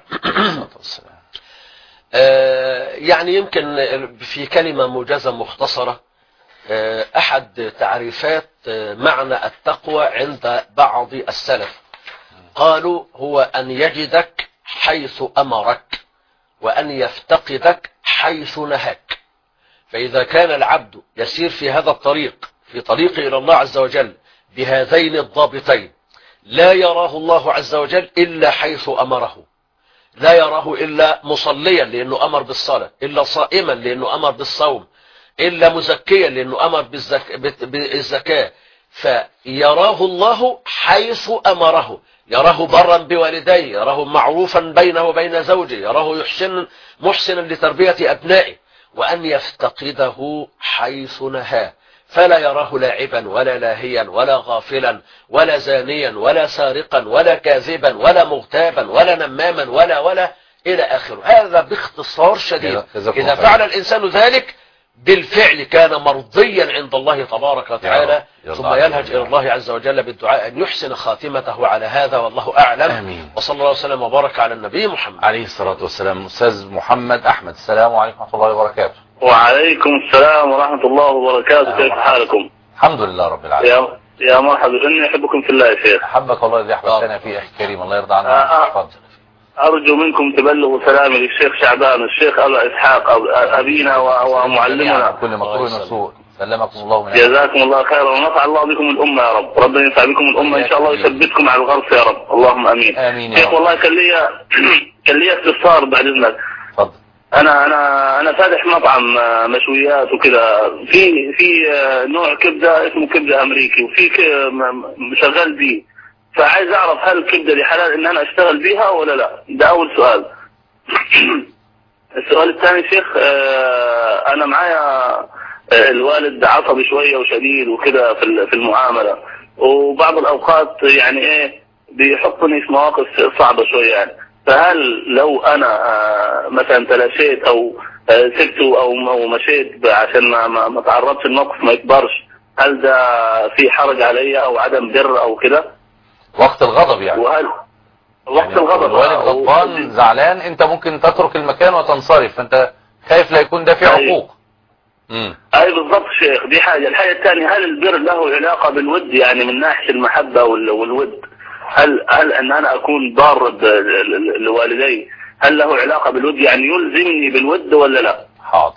يعني يمكن في كلمة موجزة مختصرة، أحد تعريفات معنى التقوى عند بعض السلف قالوا هو أن يجدك حيث أمرك وأن يفتقدك حيث نهاك. فإذا كان العبد يسير في هذا الطريق، في طريقه إلى الله عز وجل بهذين الضابطين، لا يراه الله عز وجل إلا حيث أمره، لا يراه إلا مصليا لأنه أمر بالصلاة، إلا صائما لأنه أمر بالصوم، إلا مزكيا لأنه أمر بالزك... بالزكاة. فيراه الله حيث أمره، يراه برا بوالديه، يراه معروفا بينه وبين زوجه، يراه يحسن محسنا لتربية أبنائه. وأن يفتقده حيث نهاه، فلا يراه لاعبا ولا لاهيا ولا غافلا ولا زانيا ولا سارقا ولا كاذبا ولا مغتابا ولا نماما ولا ولا إلى آخره. هذا باختصار شديد. إذا فعل الإنسان ذلك بالفعل كان مرضيا عند الله تبارك وتعالى، ثم يلهج إلى الله عز وجل بالدعاء أن يحسن خاتمته على هذا، والله أعلم. آمين. وصلى الله وسلم وبارك على النبي محمد عليه الصلاة والسلام. أستاذ محمد أحمد، السلام عليكم ورحمة الله وبركاته. وعليكم السلام ورحمة الله وبركاته. كيف حالكم؟ الحمد لله رب العالمين. يا يا مرحبا، إني أحبكم في الله يا شيخ. أحبك الله الذي أحببتنا فيه أخي الكريم، الله يرضى عنك. تفضل. أرجو منكم تبلغوا سلامي للشيخ شعبان، الشيخ أبا إسحاق أبينا ومعلمنا. كل مكروه وسوء. سلمكم الله من جزاكم الله خيرا ونفع الله بكم الأمة يا رب. ربنا ينفع بكم الأمة إن شاء الله ويثبتكم على الغرس يا رب. اللهم أمين. آمين يا شيخ رب. والله كان لي كان لي استفسار بعد إذنك. اتفضل. أنا أنا أنا فاتح مطعم مشويات وكده، في في نوع كبدة اسمه كبدة أمريكي وفي شغال بيه، فعايز أعرف هل الكبدة دي حلال إن أنا أشتغل بيها ولا لا؟ ده أول سؤال. السؤال الثاني شيخ، أنا معايا الوالد عصبي شوية وشديد وكده في المعاملة، وبعض الأوقات يعني إيه بيحطني في مواقف صعبة شوية يعني، فهل لو أنا مثلا تلاشيت أو سبته أو مشيت عشان ما ما تعرضش الموقف ما يكبرش، هل ده في حرج عليا أو عدم بر أو كده؟ وقت الغضب يعني. وهل وقت يعني الغضب الوالد غضبان زعلان، انت ممكن تترك المكان وتنصرف، فانت خايف لا يكون ده في عقوق. امم اي بالضبط شيخ. دي حاجه. الحاجه الثانيه، هل البر له علاقه بالود يعني من ناحيه المحبه والود؟ هل هل ان انا اكون ضار لوالدي هل له علاقه بالود يعني يلزمني بالود ولا لا؟ حاضر.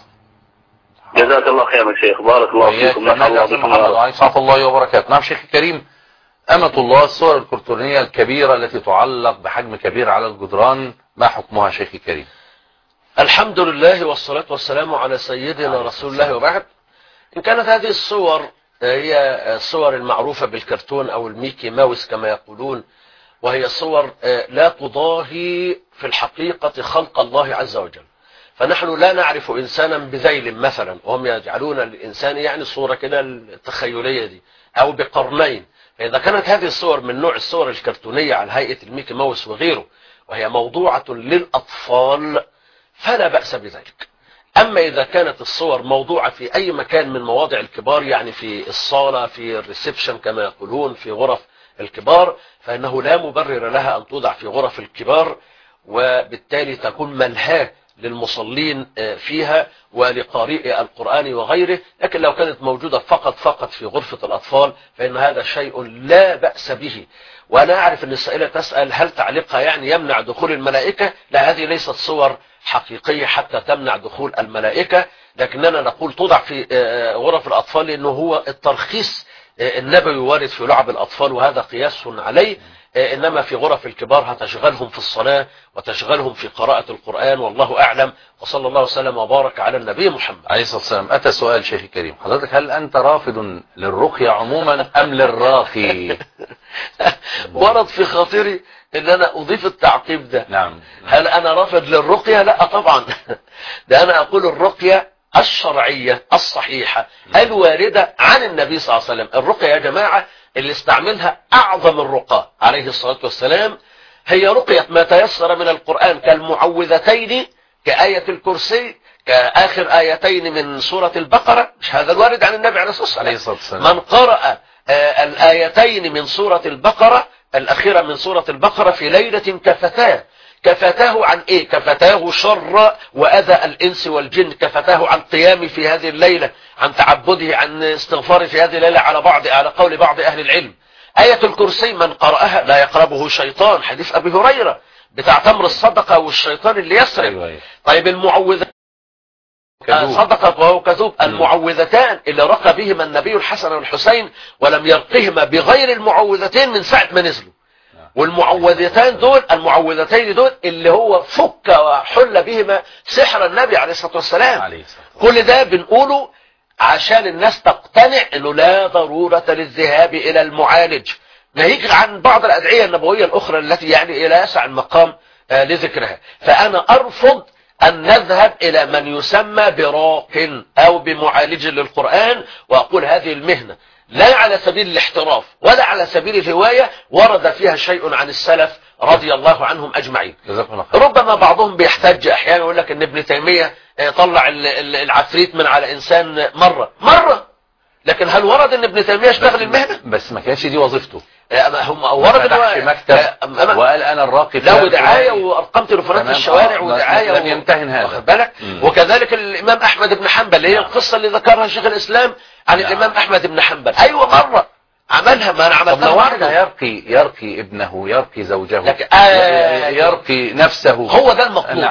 جزاك الله خير يا شيخ. بارك الله فيكم. نفع الله بكم ورحمه الله وبركاته. نعم شيخ الكريم، أمة الله، الصور الكرتونية الكبيرة التي تعلق بحجم كبير على الجدران، ما حكمها شيخ الكريم؟ الحمد لله والصلاة والسلام على سيدنا رسول الله وبعد. إن كانت هذه الصور هي الصور المعروفة بالكرتون أو الميكي ماوس كما يقولون، وهي صور لا تضاهي في الحقيقة خلق الله عز وجل، فنحن لا نعرف إنسانا بذيل مثلا، وهم يجعلون الإنسان يعني صورة كده التخيلية دي، أو بقرنين. فإذا كانت هذه الصور من نوع الصور الكرتونية على هيئة الميكي ماوس وغيره، وهي موضوعة للأطفال، فلا بأس بذلك. أما إذا كانت الصور موضوعة في أي مكان من مواضع الكبار، يعني في الصالة، في الريسبشن كما يقولون، في غرف الكبار، فإنه لا مبرر لها أن توضع في غرف الكبار، وبالتالي تكون ملهاة للمصلين فيها ولقارئ القرآن وغيره. لكن لو كانت موجودة فقط فقط في غرفة الأطفال فإن هذا شيء لا بأس به. وأنا أعرف أن السائلة تسأل هل تعليقها يعني يمنع دخول الملائكة؟ لا، هذه ليست صور حقيقية حتى تمنع دخول الملائكة، لكننا نقول توضع في غرف الأطفال لأنه هو الترخيص النبوي وارد في لعب الأطفال، وهذا قياس عليه. إنما في غرف الكبار هتشغلهم في الصلاة وتشغلهم في قراءة القرآن، والله أعلم. وصلى الله وسلم وبارك على النبي محمد عليه الصلاة والسلام. أتى سؤال شيخ الكريم، حضرتك هل أنت رافض للرقية عموما أم للراقي؟ ورد في خاطري ان انا اضيف التعقيب ده. نعم. هل انا رافض للرقية؟ لا طبعا. ده انا اقول الرقية الشرعية الصحيحة الواردة عن النبي صلى الله عليه وسلم. الرقية يا جماعة اللي استعملها اعظم الرقاة عليه الصلاة والسلام هي رقية ما تيسر من القرآن، كالمعوذتين، كآية الكرسي، كآخر آيتين من سورة البقرة. مش هذا الوارد عن النبي عليه الصلاة والسلام؟ من قرأ الآيتين من سورة البقرة الأخيرة من سورة البقرة في ليلة كفتاه. كفتاه عن ايه؟ كفتاه شر وأذى الإنس والجن، كفتاه عن قيام في هذه الليلة، عن تعبده، عن استغفار في هذه الليلة على بعض على قول بعض أهل العلم. آية الكرسي من قرأها لا يقربه شيطان، حديث أبي هريرة بتاع تمر الصدقة والشيطان اللي يسرب. أيوة. طيب المعوذة صدقت وهو كذوب. المعوذتان اللي رقى بهما النبي الحسن والحسين ولم يرقهما بغير المعوذتين من ساعة ما نزلوا. والمعوذتان دول المعوذتين دول اللي هو فك وحل بهما سحر النبي عليه الصلاة والسلام. كل ده بنقوله عشان الناس تقتنع انه لا ضرورة للذهاب الى المعالج، ناهيك عن بعض الادعية النبوية الاخرى التي يعني لا يسع المقام آه لذكرها. فانا ارفض أن نذهب إلى من يسمى براق أو بمعالج للقرآن، وأقول هذه المهنة لا على سبيل الاحتراف ولا على سبيل الهواية ورد فيها شيء عن السلف رضي الله عنهم أجمعين. ربما بعضهم بيحتج أحيانا يقول لك أن ابن تيمية طلع العفريت من على إنسان مرة مرة، لكن هل ورد أن ابن تيمية اشتغل المهنة؟ بس ما كانش دي وظيفته. هم ورد مكتب وقال انا الراقي له دعايه وارقام تليفونات في الشوارع ودعايه لم يمتهن هذا، واخد بالك. وكذلك الامام احمد بن حنبل هي القصه اللي ذكرها شيخ الاسلام عن نعم. الامام احمد بن حنبل ايوه مره عملها، ما انا عملتها واحده. يرقي يرقي ابنه، يرقي زوجه، آه يرقي نفسه، هو ده المطلوب. نعم.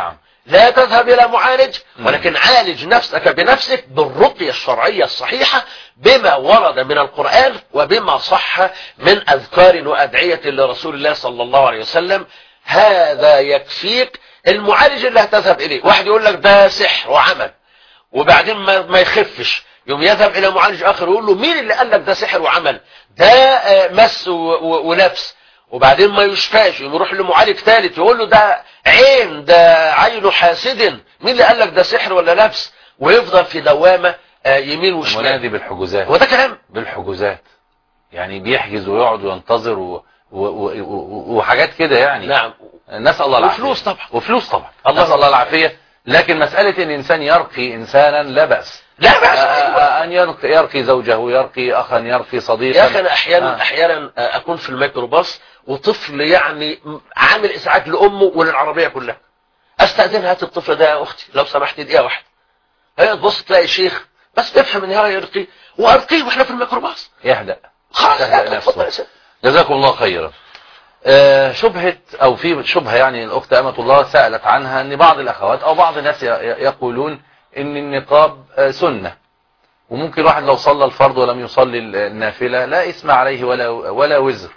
لا تذهب إلى معالج، ولكن عالج نفسك بنفسك بالرقية الشرعية الصحيحة بما ورد من القرآن وبما صح من أذكار وأدعية لرسول الله صلى الله عليه وسلم. هذا يكفيك. المعالج اللي هتذهب إليه واحد يقول لك ده سحر وعمل وبعدين ما, ما يخفش، يوم يذهب إلى معالج آخر يقول له مين اللي قال لك ده سحر وعمل، ده مس ولبس، وبعدين ما يشفاش، يروح لمعالج ثالث يقول له ده عين، ده عين حاسد، مين اللي قال لك ده سحر ولا لبس، ويفضل في دوامة يمين وشمال. منادي بالحجوزات، وده كلام بالحجوزات، يعني بيحجز ويقعد وينتظر و... و... و... و... وحاجات كده يعني. نعم. نسأل الله العافية. وفلوس طبعا. وفلوس طبعا. الله نسأل الله العافية. لكن مسألة ان انسان يرقي انسانا لا بأس. لا بأس. ان يرقي, يرقي زوجه، يرقي اخا، يرقي صديقا. يا اخي انا احيانا آه. احيانا اكون في الميكروباص وطفل يعني عامل ازعاج لامه وللعربية كلها، استأذن هات الطفل ده يا اختي لو سمحت دقيقة واحدة. هي تبص تلاقي شيخ بس تفهم ان هي يرقي وارقيه واحنا في الميكروباص. يهدأ. خلاص يهدأ نفسه. جزاكم الله خيرا. آه شبهة او في شبهة يعني الاخت امة الله سألت عنها ان بعض الاخوات او بعض الناس يقولون ان النقاب آه سنة، وممكن واحد لو صلى الفرض ولم يصلي النافلة لا اسم عليه ولا ولا وزر.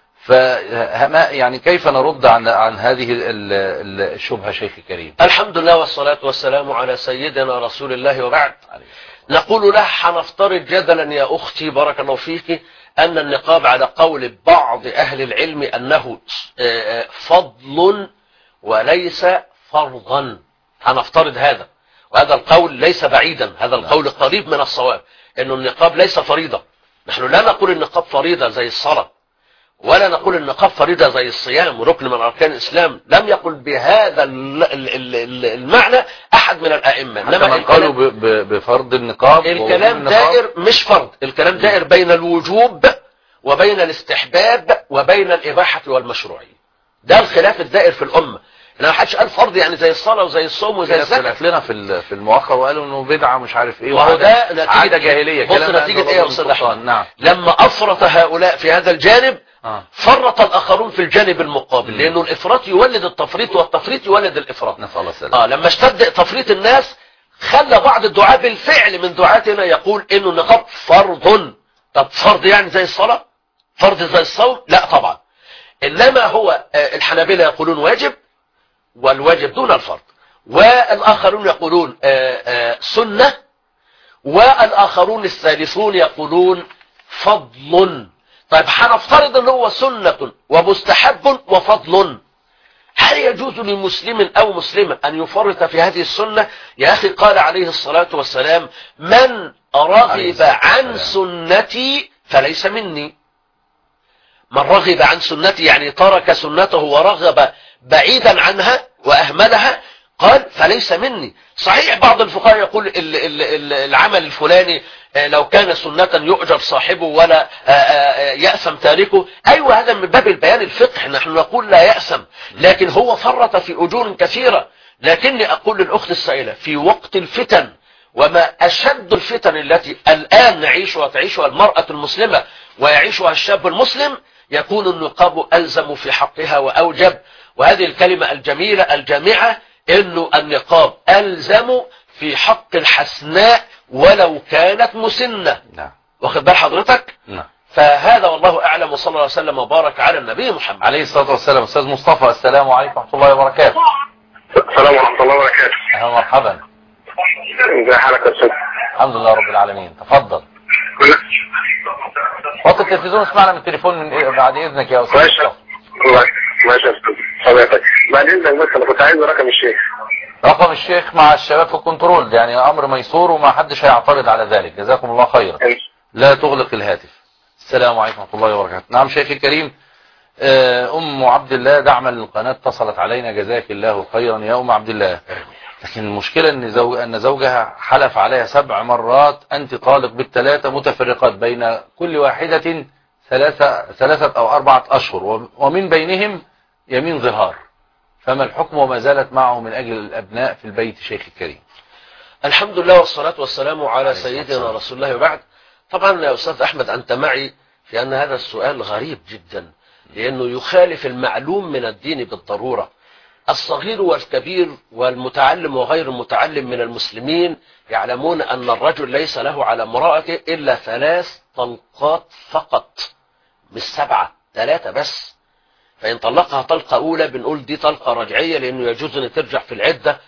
فما يعني كيف نرد عن عن هذه الشبهة شيخ الكريم؟ الحمد لله والصلاة والسلام على سيدنا رسول الله وبعد. نقول له حنفترض جدلا يا اختي بارك الله فيك أن النقاب على قول بعض أهل العلم أنه فضل وليس فرضا. هنفترض هذا، وهذا القول ليس بعيدا، هذا القول قريب من الصواب، أن النقاب ليس فريضة. نحن لا نقول النقاب فريضة زي الصلاة، ولا نقول النقاب فريضة زي الصيام وركن من أركان الإسلام. لم يقل بهذا المعنى أحد من الأئمة. إنما قالوا بفرض النقاب. الكلام دائر مش فرض، الكلام دائر بين الوجوب وبين الاستحباب وبين الإباحة والمشروعية. ده الخلاف الدائر في الأمة. لو حدش قال فرض يعني زي الصلاة وزي الصوم وزي الزكاة. لنا في في المؤخر وقالوا انه بدعة مش عارف ايه، وهو ده نتيجة عادة جاهلية. بص نتيجة ايه يا استاذ احمد؟ نعم. لما افرط هؤلاء في هذا الجانب آه. فرط الاخرون في الجانب المقابل، لانه الافراط يولد التفريط والتفريط يولد الافراط. نسأل الله السلامة. اه لما اشتد تفريط الناس خلى بعض الدعاة بالفعل من دعاتنا يقول انه النقاب فرض. طب فرض يعني زي الصلاة؟ فرض زي الصوم؟ لا طبعا. انما هو الحنابلة يقولون واجب، والواجب دون الفرض، والآخرون يقولون آآ آآ سنة، والآخرون الثالثون يقولون فضل. طيب هنفترض ان هو سنة ومستحب وفضل، هل يجوز لمسلم او مسلمة ان يفرط في هذه السنة؟ يا اخي قال عليه الصلاة والسلام من رغب عن سنتي فليس مني. من رغب عن سنتي يعني ترك سنته ورغب بعيدا عنها وأهملها، قال فليس مني. صحيح بعض الفقهاء يقول العمل الفلاني لو كان سنة يؤجر صاحبه ولا يأثم تاركه. أيوة هذا من باب البيان الفقه، نحن نقول لا يأثم، لكن هو فرط في أجور كثيرة. لكني أقول للأخت السائلة في وقت الفتن، وما أشد الفتن التي الآن نعيشها تعيشها المرأة المسلمة ويعيشها الشاب المسلم، يكون النقاب ألزم في حقها وأوجب. وهذه الكلمة الجميلة الجامعة إنه النقاب ألزم في حق الحسناء ولو كانت مسنة. نعم. واخد بال حضرتك؟ نعم. فهذا والله أعلم، وصلى الله عليه وسلم وبارك على النبي محمد عليه الصلاة والسلام. أستاذ مصطفى السلام عليكم ورحمة الله وبركاته. السلام ورحمة الله وبركاته. أهلا ومرحبا. ازي حالك يا أستاذ؟ الحمد لله رب العالمين. تفضل. وقت التلفزيون اسمعنا من التليفون من بعد إذنك يا أستاذ مصطفى. ماشي يا أستاذ حضرتك. بعد إذنك بس أنا كنت عايز رقم الشيخ. رقم الشيخ مع الشباب في الكنترول، يعني أمر ميسور وما حدش هيعترض على ذلك. جزاكم الله خيرا. لا تغلق الهاتف. السلام عليكم ورحمة الله وبركاته. نعم شيخي الكريم. أم عبد الله دعما للقناة اتصلت علينا، جزاك الله خيرا يا أم عبد الله. لكن المشكلة أن, زوج أن زوجها حلف عليها سبع مرات أنت طالق بالثلاثة متفرقات بين كل واحدة ثلاثة, ثلاثة أو أربعة أشهر، ومن بينهم يمين ظهار. فما الحكم وما زالت معه من أجل الأبناء في البيت شيخ الكريم؟ الحمد لله والصلاة والسلام على سيدنا رسول الله وبعد. طبعا يا أستاذ أحمد أنت معي في أن هذا السؤال غريب جدا، لأنه يخالف المعلوم من الدين بالضرورة. الصغير والكبير والمتعلم وغير المتعلم من المسلمين يعلمون أن الرجل ليس له على امرأته إلا ثلاث طلقات فقط، مش سبعة، ثلاثة بس. فإن طلقها طلقة أولى بنقول دي طلقة رجعية، لأنه يجوز أن ترجع في العدة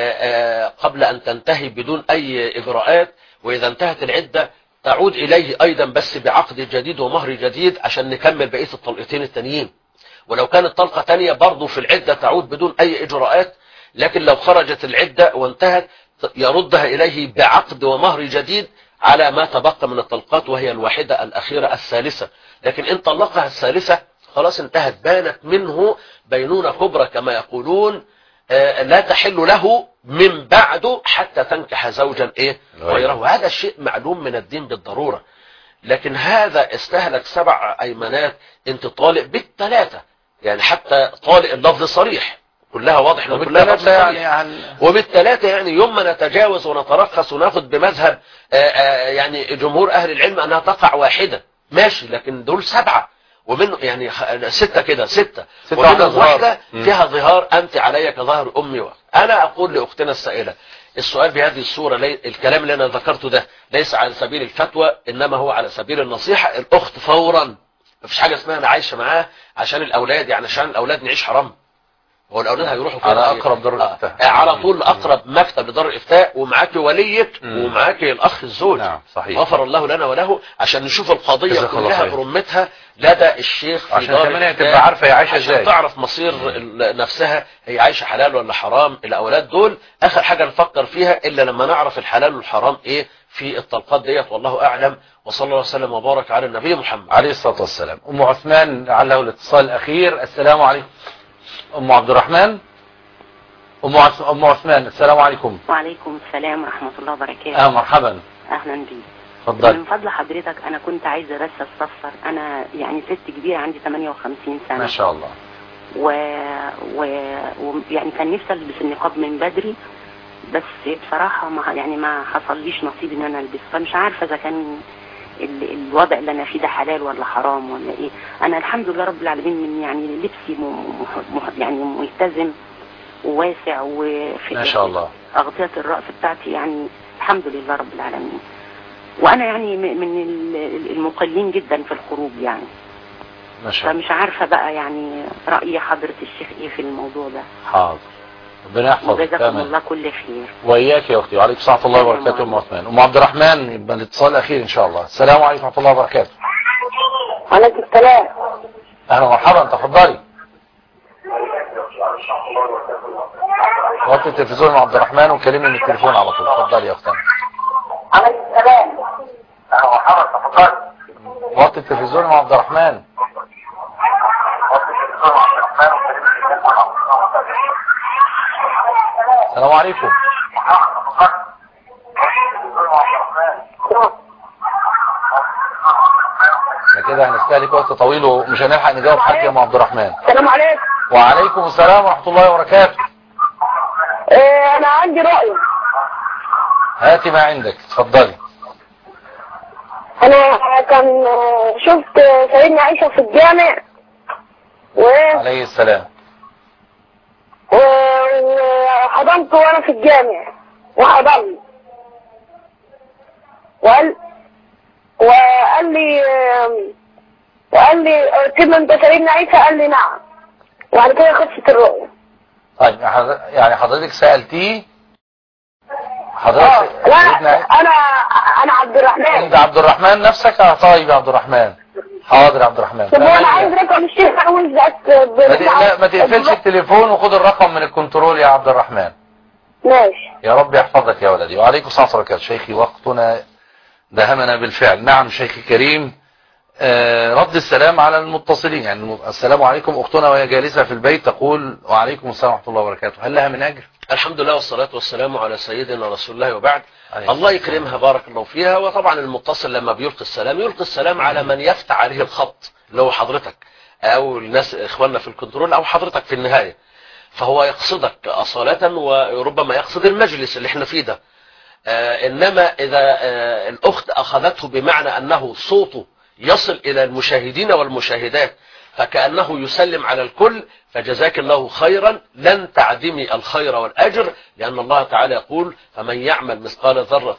قبل أن تنتهي بدون أي إجراءات، وإذا انتهت العدة تعود إليه أيضا بس بعقد جديد ومهر جديد عشان نكمل بقية الطلقتين التانيين. ولو كانت طلقة تانية برضو في العدة تعود بدون أي إجراءات، لكن لو خرجت العدة وانتهت يردها إليه بعقد ومهر جديد على ما تبقى من الطلقات، وهي الواحدة الأخيرة الثالثة. لكن إن طلقها الثالثة خلاص انتهت، بانت منه بينونة كبرى كما يقولون، آه لا تحل له من بعده حتى تنكح زوجا إيه غيره. هذا الشيء معلوم من الدين بالضرورة. لكن هذا استهلك سبع أيمانات، انت طالق بالثلاثة، يعني حتى طالق اللفظ صريح كلها واضح لو كلها لفظ صريح يعني. وبالثلاثة يعني يوم ما نتجاوز ونترخص وناخد بمذهب آآ آآ يعني جمهور أهل العلم أنها تقع واحدة ماشي، لكن دول سبعة ومنه يعني ستة كده ستة, ستة ومنهم واحدة فيها ظهار أنت علي كظهر أمي وقت. أنا أقول لأختنا السائلة السؤال بهذه الصورة، الكلام اللي أنا ذكرته ده ليس على سبيل الفتوى، إنما هو على سبيل النصيحة. الأخت فورا مفيش حاجة اسمها أنا عايشة معاه عشان الأولاد، يعني عشان الأولاد نعيش حرام، هو الأولاد هيروحوا على أقرب دار الإفتاء آه. على طول أقرب مكتب لدار الإفتاء، ومعاك وليك ومعاك الأخ الزوج. نعم صحيح. غفر الله لنا وله، عشان نشوف القضية كلها برمتها لدى الشيخ في عشان كمان هي تبقى عارفة هي عايشة ازاي، عشان تعرف مصير نفسها هي عايشة حلال ولا حرام. الأولاد دول آخر حاجة نفكر فيها إلا لما نعرف الحلال والحرام إيه في الطلقات ديت. والله أعلم، وصلى الله وسلم وبارك على النبي محمد عليه الصلاة والسلام. أم عثمان لعله الاتصال الأخير. السلام عليكم أم عبد الرحمن. أم أم عثمان السلام عليكم. وعليكم السلام ورحمة الله وبركاته. اه مرحبا. أهلا بيك. اتفضل. من فضل حضرتك أنا كنت عايزة بس أستفسر، أنا يعني ست كبيرة عندي ثمانية وخمسين سنة ما شاء الله، و... و... و... يعني كان نفسي ألبس النقاب من بدري، بس بصراحة ما يعني ما حصليش نصيب إن أنا ألبس، فمش عارفة إذا كان ال... الوضع اللي أنا فيه ده حلال ولا حرام ولا إيه. أنا الحمد لله رب العالمين من يعني لبسي م... م... يعني ملتزم وواسع، وفي ما شاء الله أغطية الرأس بتاعتي يعني الحمد لله رب العالمين، وأنا يعني من المقلين جدا في الخروج يعني ما شاء الله. فمش عارفة بقى يعني رأي حضرة الشيخ إيه في الموضوع ده. حاضر، ربنا يحفظك. وجزاكم الله كل خير. وإياك يا أختي، وعليكم السلام ورحمة الله وبركاته. أم عثمان. أم عبد الرحمن يبقى الاتصال الأخير إن شاء الله. السلام عليكم ورحمة الله وبركاته. وعليكم السلام. أهلا ومرحبا، تفضلي. وطي التلفزيون يا عبد الرحمن وكلمني من التليفون على طول. اتفضلي يا اختنا. عليكم السلام. اهلا ومرحبا، تفضلي. وطي التلفزيون يا عبد الرحمن. السلام عليكم. كده هنستهلك وقت طويل ومش هنلحق نجاوب حاجه يا ام عبد الرحمن. السلام عليكم. وعليكم السلام ورحمه الله وبركاته. إيه انا عندي رأي. هاتي ما عندك، اتفضلي. انا كان شفت سيدنا عيسى في الجامع و عليه السلام، وحضنته وانا في الجامع وحضني وقال وقال لي وقال لي كده انت سيدنا عيسى؟ قال لي نعم، وبعد كده خفت الرؤية. طيب يعني حضرتك سألتيه حضرتك لا انا انا عبد الرحمن. انت عبد الرحمن نفسك؟ اه طيب يا عبد الرحمن. حاضر يا عبد الرحمن. طب انا عايز رقم الشيخ عاوز لا ما تقفلش التليفون وخد الرقم من الكنترول يا عبد الرحمن. ماشي. يا رب يحفظك يا ولدي. وعليكم السلام ورحمة الله وبركاته. شيخي وقتنا دهمنا بالفعل. نعم شيخي الكريم. آه رد السلام على المتصلين، يعني السلام عليكم اختنا وهي جالسة في البيت تقول وعليكم السلام ورحمة الله وبركاته، هل لها من اجر؟ الحمد لله والصلاة والسلام على سيدنا رسول الله وبعد. الله يكرمها بارك الله فيها. وطبعا المتصل لما بيلقي السلام يلقي السلام على من يفتح عليه الخط، اللي هو حضرتك او الناس اخواننا في الكنترول او حضرتك في النهاية، فهو يقصدك أصالة وربما يقصد المجلس اللي احنا فيه ده. آه انما اذا آه الاخت اخذته بمعنى انه صوته يصل الى المشاهدين والمشاهدات فكأنه يسلم على الكل، فجزاك الله خيرا، لن تعدمي الخير والأجر، لأن الله تعالى يقول فمن يعمل مثقال ذرة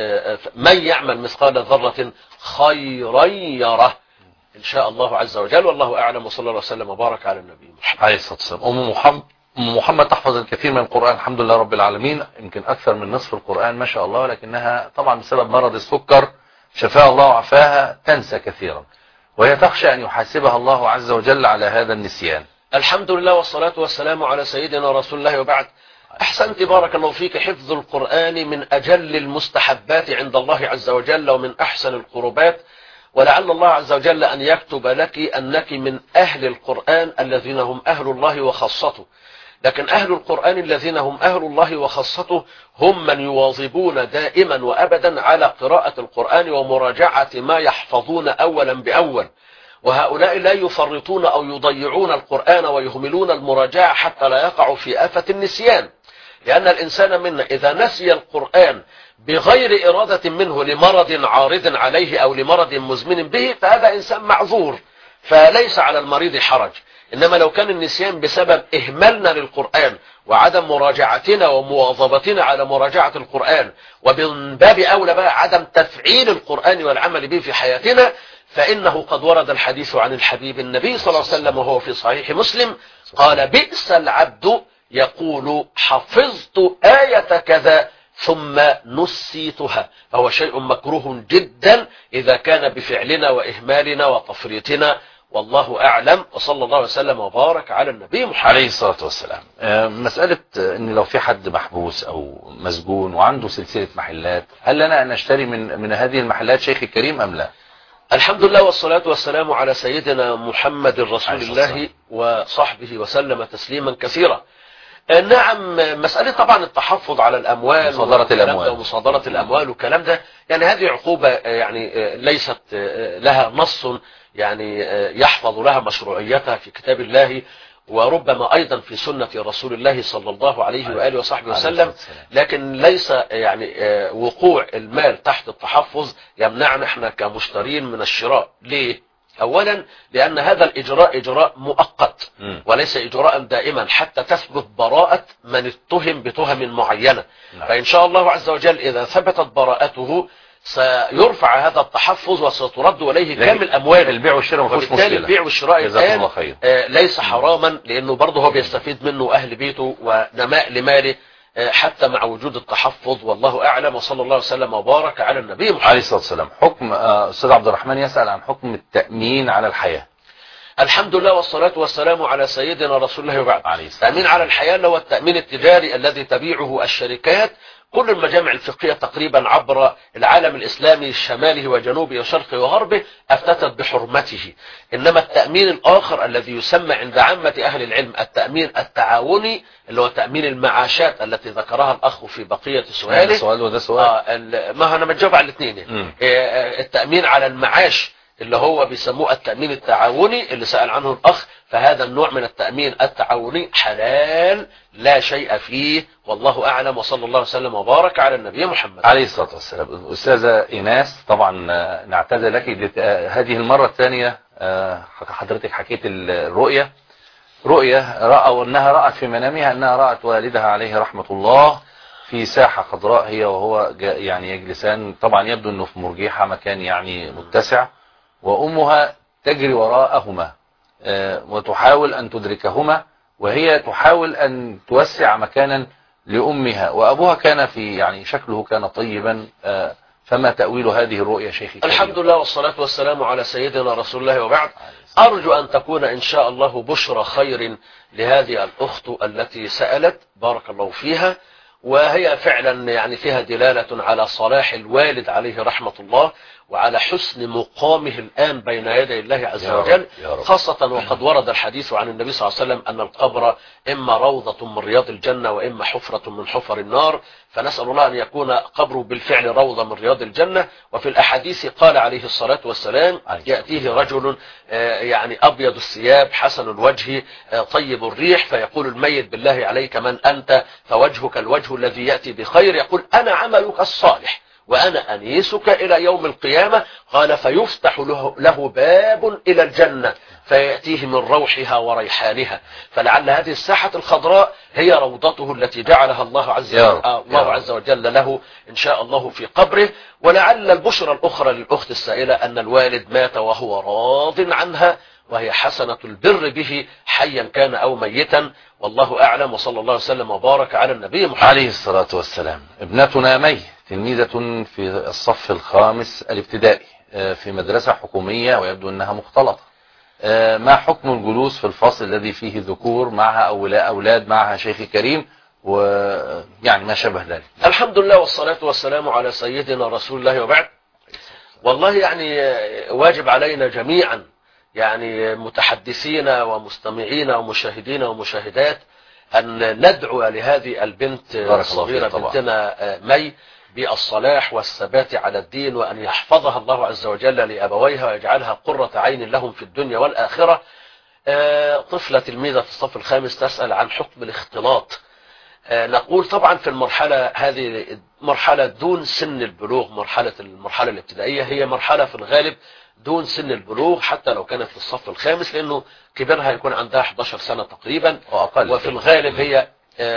من يعمل مثقال ذرة خيرا يره إن شاء الله عز وجل. والله أعلم، وصلى الله وسلم وبارك على النبي محمد عليه الصلاة والسلام. أم محمد أم محمد تحفظ الكثير من القرآن الحمد لله رب العالمين، يمكن أكثر من نصف القرآن ما شاء الله، ولكنها طبعا بسبب مرض السكر شفاها الله وعافاها تنسى كثيرا، وهي تخشى أن يحاسبها الله عز وجل على هذا النسيان. الحمد لله والصلاة والسلام على سيدنا رسول الله وبعد. أحسنت بارك الله فيك. حفظ القرآن من أجل المستحبات عند الله عز وجل ومن أحسن القربات، ولعل الله عز وجل أن يكتب لك أنك من أهل القرآن الذين هم أهل الله وخاصته. لكن أهل القرآن الذين هم أهل الله وخاصته هم من يواظبون دائما وأبدا على قراءة القرآن ومراجعة ما يحفظون أولا بأول، وهؤلاء لا يفرطون أو يضيعون القرآن ويهملون المراجعة حتى لا يقعوا في آفة النسيان، لأن الإنسان منا إذا نسي القرآن بغير إرادة منه لمرض عارض عليه أو لمرض مزمن به فهذا إنسان معذور، فليس على المريض حرج. إنما لو كان النسيان بسبب إهمالنا للقرآن وعدم مراجعتنا ومواظبتنا على مراجعة القرآن، ومن باب أولى بقى عدم تفعيل القرآن والعمل به في حياتنا، فإنه قد ورد الحديث عن الحبيب النبي صلى الله عليه وسلم وهو في صحيح مسلم قال بئس العبد يقول حفظت آية كذا ثم نسيتها، فهو شيء مكروه جدا إذا كان بفعلنا وإهمالنا وتفريطنا، والله أعلم. وصلى الله وسلم وبارك على النبي محمد عليه الصلاة والسلام. مسألة أن لو في حد محبوس أو مسجون وعنده سلسلة محلات، هل لنا أن نشتري من من هذه المحلات شيخ الكريم أم لا؟ الحمد لله والصلاة والسلام على سيدنا محمد رسول الله وصحبه وسلم تسليما كثيرا. نعم، مسألة طبعا التحفظ على الأموال ومصادرة الأموال ومصادرة الأموال والكلام ده، يعني هذه عقوبة يعني ليست لها نص يعني يحفظ لها مشروعيتها في كتاب الله، وربما أيضا في سنة رسول الله صلى الله عليه وآله وصحبه وسلم، لكن ليس يعني وقوع المال تحت التحفظ يمنعنا احنا كمشترين من الشراء. ليه؟ أولا لأن هذا الإجراء إجراء مؤقت وليس إجراء دائما حتى تثبت براءة من اتهم بتهم معينة، فإن شاء الله عز وجل إذا ثبتت براءته سيرفع هذا التحفظ وسترد إليه كامل أمواله. البيع والشراء ما فيهوش مشكلة. وبالتالي البيع والشراء الآن ليس حراما، لأنه برضه هو بيستفيد منه أهل بيته ونماء لماله حتى مع وجود التحفظ. والله أعلم، وصلى الله وسلم وبارك على النبي محمد عليه الصلاة والسلام. حكم أستاذ عبد الرحمن يسأل عن حكم التأمين على الحياة. الحمد لله والصلاة والسلام على سيدنا رسول الله وبعد. التأمين على الحياة اللي هو التأمين التجاري الذي تبيعه الشركات. كل المجامع الفقهية تقريبا عبر العالم الإسلامي شماله وجنوبه وشرقه وغربه أفتتت بحرمته. إنما التأمين الآخر الذي يسمى عند عامة أهل العلم التأمين التعاوني اللي هو تأمين المعاشات التي ذكرها الأخ في بقية سؤاله. ده سؤال وده سؤال. آه ما أنا متجاوب على الاثنين يعني. آه التأمين على المعاش اللي هو بيسموه التأمين التعاوني اللي سأل عنه الأخ، فهذا النوع من التأمين التعاوني حلال لا شيء فيه، والله أعلم. وصلى الله وسلم وبارك على النبي محمد عليه الصلاة والسلام. أستاذة إيناس، طبعا نعتذر لك هذه المرة الثانية، حضرتك حكيت الرؤية رؤية رأى أنها رأت في منامها أنها رأت والدها عليه رحمة الله في ساحة خضراء هي وهو يعني يجلسان، طبعا يبدو أنه في مرجيحة مكان يعني متسع، وأمها تجري وراءهما وتحاول أن تدركهما، وهي تحاول أن توسع مكانا لأمها، وأبوها كان في يعني شكله كان طيبا. فما تأويل هذه الرؤيا شيخي؟ الحمد لله والصلاة والسلام على سيدنا رسول الله وبعد. أرجو أن تكون إن شاء الله بشرى خير لهذه الأخت التي سألت، بارك الله فيها، وهي فعلا يعني فيها دلالة على صلاح الوالد عليه رحمة الله وعلى حسن مقامه الآن بين يدي الله عز وجل، خاصة وقد ورد الحديث عن النبي صلى الله عليه وسلم أن القبر إما روضة من رياض الجنة وإما حفرة من حفر النار، فنسأل الله أن يكون قبره بالفعل روضة من رياض الجنة. وفي الأحاديث قال عليه الصلاة والسلام يأتيه رجل يعني أبيض الثياب حسن الوجه طيب الريح، فيقول الميت بالله عليك من أنت؟ فوجهك الوجه الذي يأتي بخير، يقول أنا عملك الصالح وأنا أنيسك إلى يوم القيامة. قال فيفتح له, له باب إلى الجنة فيأتيه من روحها وريحانها. فلعل هذه الساحة الخضراء هي روضته التي جعلها الله عز وجل, الله عز وجل له إن شاء الله في قبره. ولعل البشرى الأخرى للأخت السائلة أن الوالد مات وهو راض عنها، وهي حسنة البر به حيا كان أو ميتا، والله أعلم. وصلى الله وسلم وبارك على النبي محمد عليه الصلاة والسلام. ابنتنا مي تلميذة في الصف الخامس الابتدائي في مدرسة حكومية ويبدو أنها مختلطة. ما حكم الجلوس في الفصل الذي فيه ذكور معها أو لا أولاد معها شيخ كريم ويعني ما شبه ذلك؟ الحمد لله والصلاة والسلام على سيدنا رسول الله وبعد. والله يعني واجب علينا جميعا يعني متحدثين ومستمعين ومشاهدين ومشاهدات أن ندعو لهذه البنت الصغيرة بنتنا مي بالصلاح والثبات على الدين، وأن يحفظها الله عز وجل لأبويها ويجعلها قرة عين لهم في الدنيا والآخرة. طفلة تلميذة في الصف الخامس تسأل عن حكم الاختلاط. نقول طبعا في المرحلة هذه مرحلة دون سن البلوغ، مرحلة المرحلة الابتدائية هي مرحلة في الغالب دون سن البلوغ حتى لو كانت في الصف الخامس، لأنه كبرها يكون عندها إحدى عشرة سنة تقريبا وأقل، وفي الغالب هي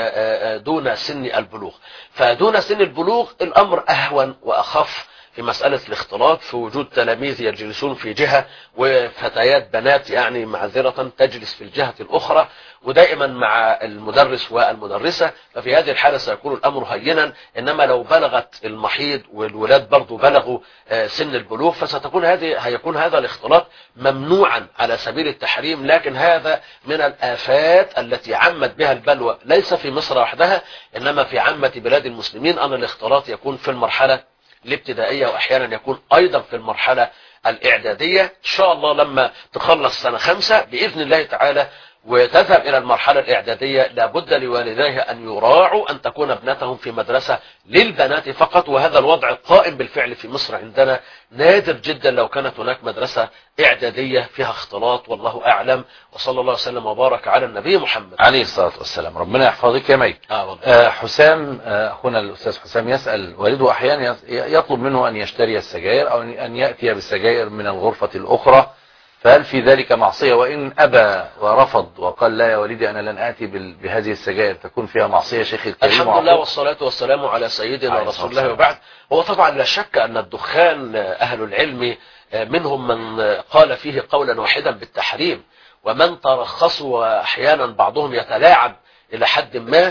دون سن البلوغ. فدون سن البلوغ الأمر أهون وأخف في مسألة الاختلاط، في وجود تلاميذ يجلسون في جهة وفتيات بنات يعني معذرة تجلس في الجهة الأخرى، ودائما مع المدرس والمدرسة. ففي هذه الحالة سيكون الأمر هينا. إنما لو بلغت المحيض والولاد برضو بلغوا سن البلوغ فستكون هذه هيكون هذا الاختلاط ممنوعا على سبيل التحريم. لكن هذا من الآفات التي عمت بها البلوى ليس في مصر وحدها إنما في عامة بلاد المسلمين، أن الاختلاط يكون في المرحلة الابتدائية وأحيانا يكون أيضا في المرحلة الإعدادية. إن شاء الله لما تخلص سنة خمسة بإذن الله تعالى وتذهب إلى المرحلة الإعدادية لابد لوالديها أن يراعوا أن تكون ابنتهم في مدرسة للبنات فقط، وهذا الوضع قائم بالفعل في مصر عندنا. نادر جدا لو كانت هناك مدرسة إعدادية فيها اختلاط، والله أعلم. وصلى الله وسلم وبارك على النبي محمد عليه الصلاة والسلام. ربنا يحفظك يا مي. آه آه حسام، آه أخونا الأستاذ حسام يسأل والده أحيانا يطلب منه أن يشتري السجاير أو أن يأتي بالسجاير من الغرفة الأخرى، فهل في ذلك معصية؟ وإن أبى ورفض وقال لا يا وليدي أنا لن آتي بهذه السجائر تكون فيها معصية شيخ الكريم؟ الحمد لله والصلاة والسلام على سيدنا رسول الله وبعد. هو طبعا لا شك أن الدخان أهل العلم منهم من قال فيه قولا واحدا بالتحريم، ومن ترخصوا وأحيانا بعضهم يتلاعب إلى حد ما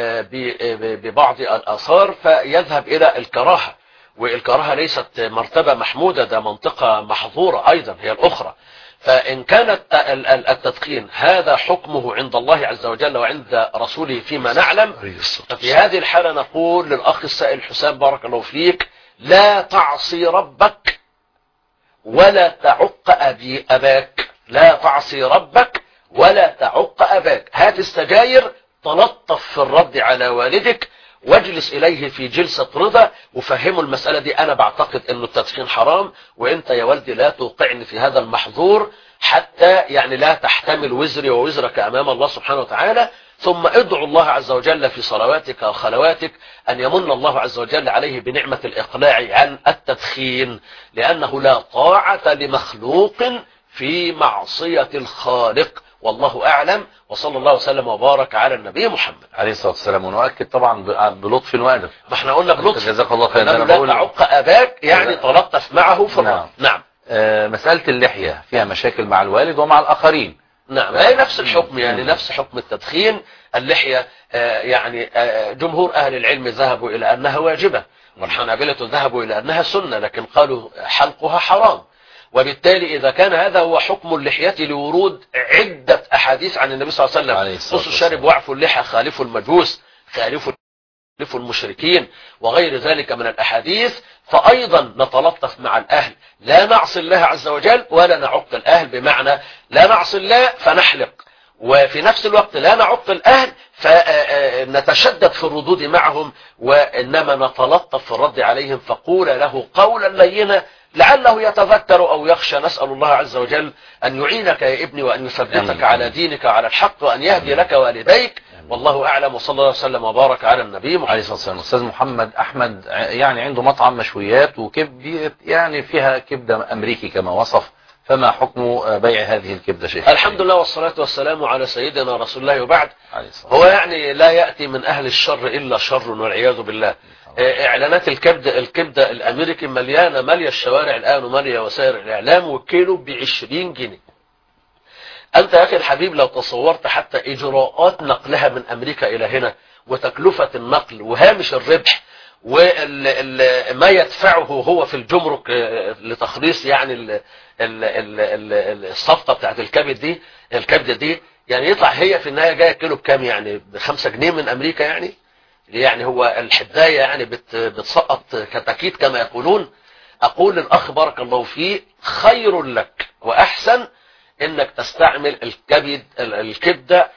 ببعض الآثار فيذهب إلى الكراهة، والكراهة ليست مرتبة محمودة، ده منطقة محظورة أيضا هي الأخرى. فإن كانت التدخين هذا حكمه عند الله عز وجل وعند رسوله فيما نعلم، ففي هذه الحالة نقول للأخ السائل حسام بارك الله فيك لا تعصي ربك ولا تعق أبي أباك، لا تعصي ربك ولا تعق أباك. هات السجاير تلطف في الرد على والدك واجلس إليه في جلسة رضا وفهموا المسألة دي. أنا بعتقد أن التدخين حرام، وإنت يا والدي لا توقعني في هذا المحظور حتى يعني لا تحتمل وزري ووزرك أمام الله سبحانه وتعالى. ثم ادعو الله عز وجل في صلواتك وخلواتك أن يمن الله عز وجل عليه بنعمة الإقلاع عن التدخين، لأنه لا طاعة لمخلوق في معصية الخالق، والله أعلم. وصلى الله وسلم وبارك على النبي محمد عليه الصلاة والسلام. ونؤكد طبعا بلطف وأدب. ما احنا قلنا بلطف، جزاك الله خير. أنا لا تعق أباك يعني تلطف معه في الرد. نعم, نعم. آه مسألة اللحية فيها مشاكل مع الوالد ومع الآخرين. نعم هي نفس الحكم يعني مم. نفس حكم التدخين. اللحية آه يعني آه جمهور أهل العلم ذهبوا إلى أنها واجبة، والحنابلة ذهبوا إلى أنها سنة، لكن قالوا حلقها حرام. وبالتالي إذا كان هذا هو حكم اللحية لورود عدة أحاديث عن النبي صلى الله عليه وسلم، قصوا الشارب واعفوا اللحى خالفوا المجوس خالفوا المشركين وغير ذلك من الأحاديث، فأيضا نتلطف مع الأهل، لا نعصي الله عز وجل ولا نعق الأهل، بمعنى لا نعصي الله فنحلق، وفي نفس الوقت لا نعق الأهل فنتشدد في الردود معهم، وإنما نتلطف في الرد عليهم. فقول له قولا لينا لعله يتذكر أو يخشى. نسأل الله عز وجل أن يعينك يا ابني وأن يثبتك على دينك وعلى الحق وأن يهدي لك والديك. والله أعلم، وصلى الله وسلم وبارك على النبي محمد عليه الصلاة والسلام. أستاذ محمد أحمد يعني عنده مطعم مشويات وكبدة يعني فيها كبدة أمريكي كما وصف، فما حكم بيع هذه الكبدة شيخ؟ الحمد لله والصلاة والسلام على سيدنا رسول الله وبعد. هو يعني لا يأتي من أهل الشر إلا شر والعياذ بالله. إعلانات الكبدة الكبدة الأمريكي مليانة مالية الشوارع الآن ومالية وسائل الإعلام، والكيلو بعشرين جنيه. أنت يا أخي الحبيب لو تصورت حتى إجراءات نقلها من أمريكا إلى هنا وتكلفة النقل وهامش الربح وما يدفعه هو في الجمرك لتخليص يعني الصفقة بتاعت الكبد دي الكبدة دي، يعني يطلع هي في النهاية جاية كيلو بكام؟ يعني بخمسة جنيه من أمريكا. يعني يعني هو الحداية يعني بت بتسقط كتاكيت كما يقولون. أقول للأخ بارك الله فيه خير لك وأحسن انك تستعمل الكبد الكبدة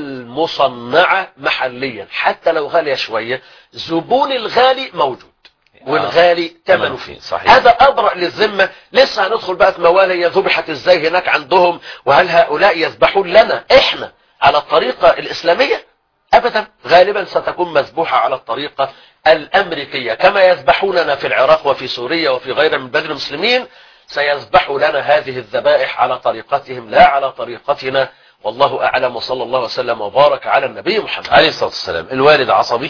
المصنعة محليا حتى لو غالية شوية، زبون الغالي موجود والغالي ثمنه فيه. صحيح. هذا أبرأ للذمة. لسه هندخل بقى في موال هي ذبحت ازاي هناك عندهم، وهل هؤلاء يذبحون لنا احنا على الطريقة الإسلامية؟ أبدا، غالبا ستكون مذبوحة على الطريقة الأمريكية كما يذبحوننا في العراق وفي سوريا وفي غيرها من بلاد المسلمين. سيذبحوا لنا هذه الذبائح على طريقتهم لا على طريقتنا، والله أعلم. وصلى الله وسلم وبارك على النبي محمد عليه الصلاة والسلام. الوالد عصبي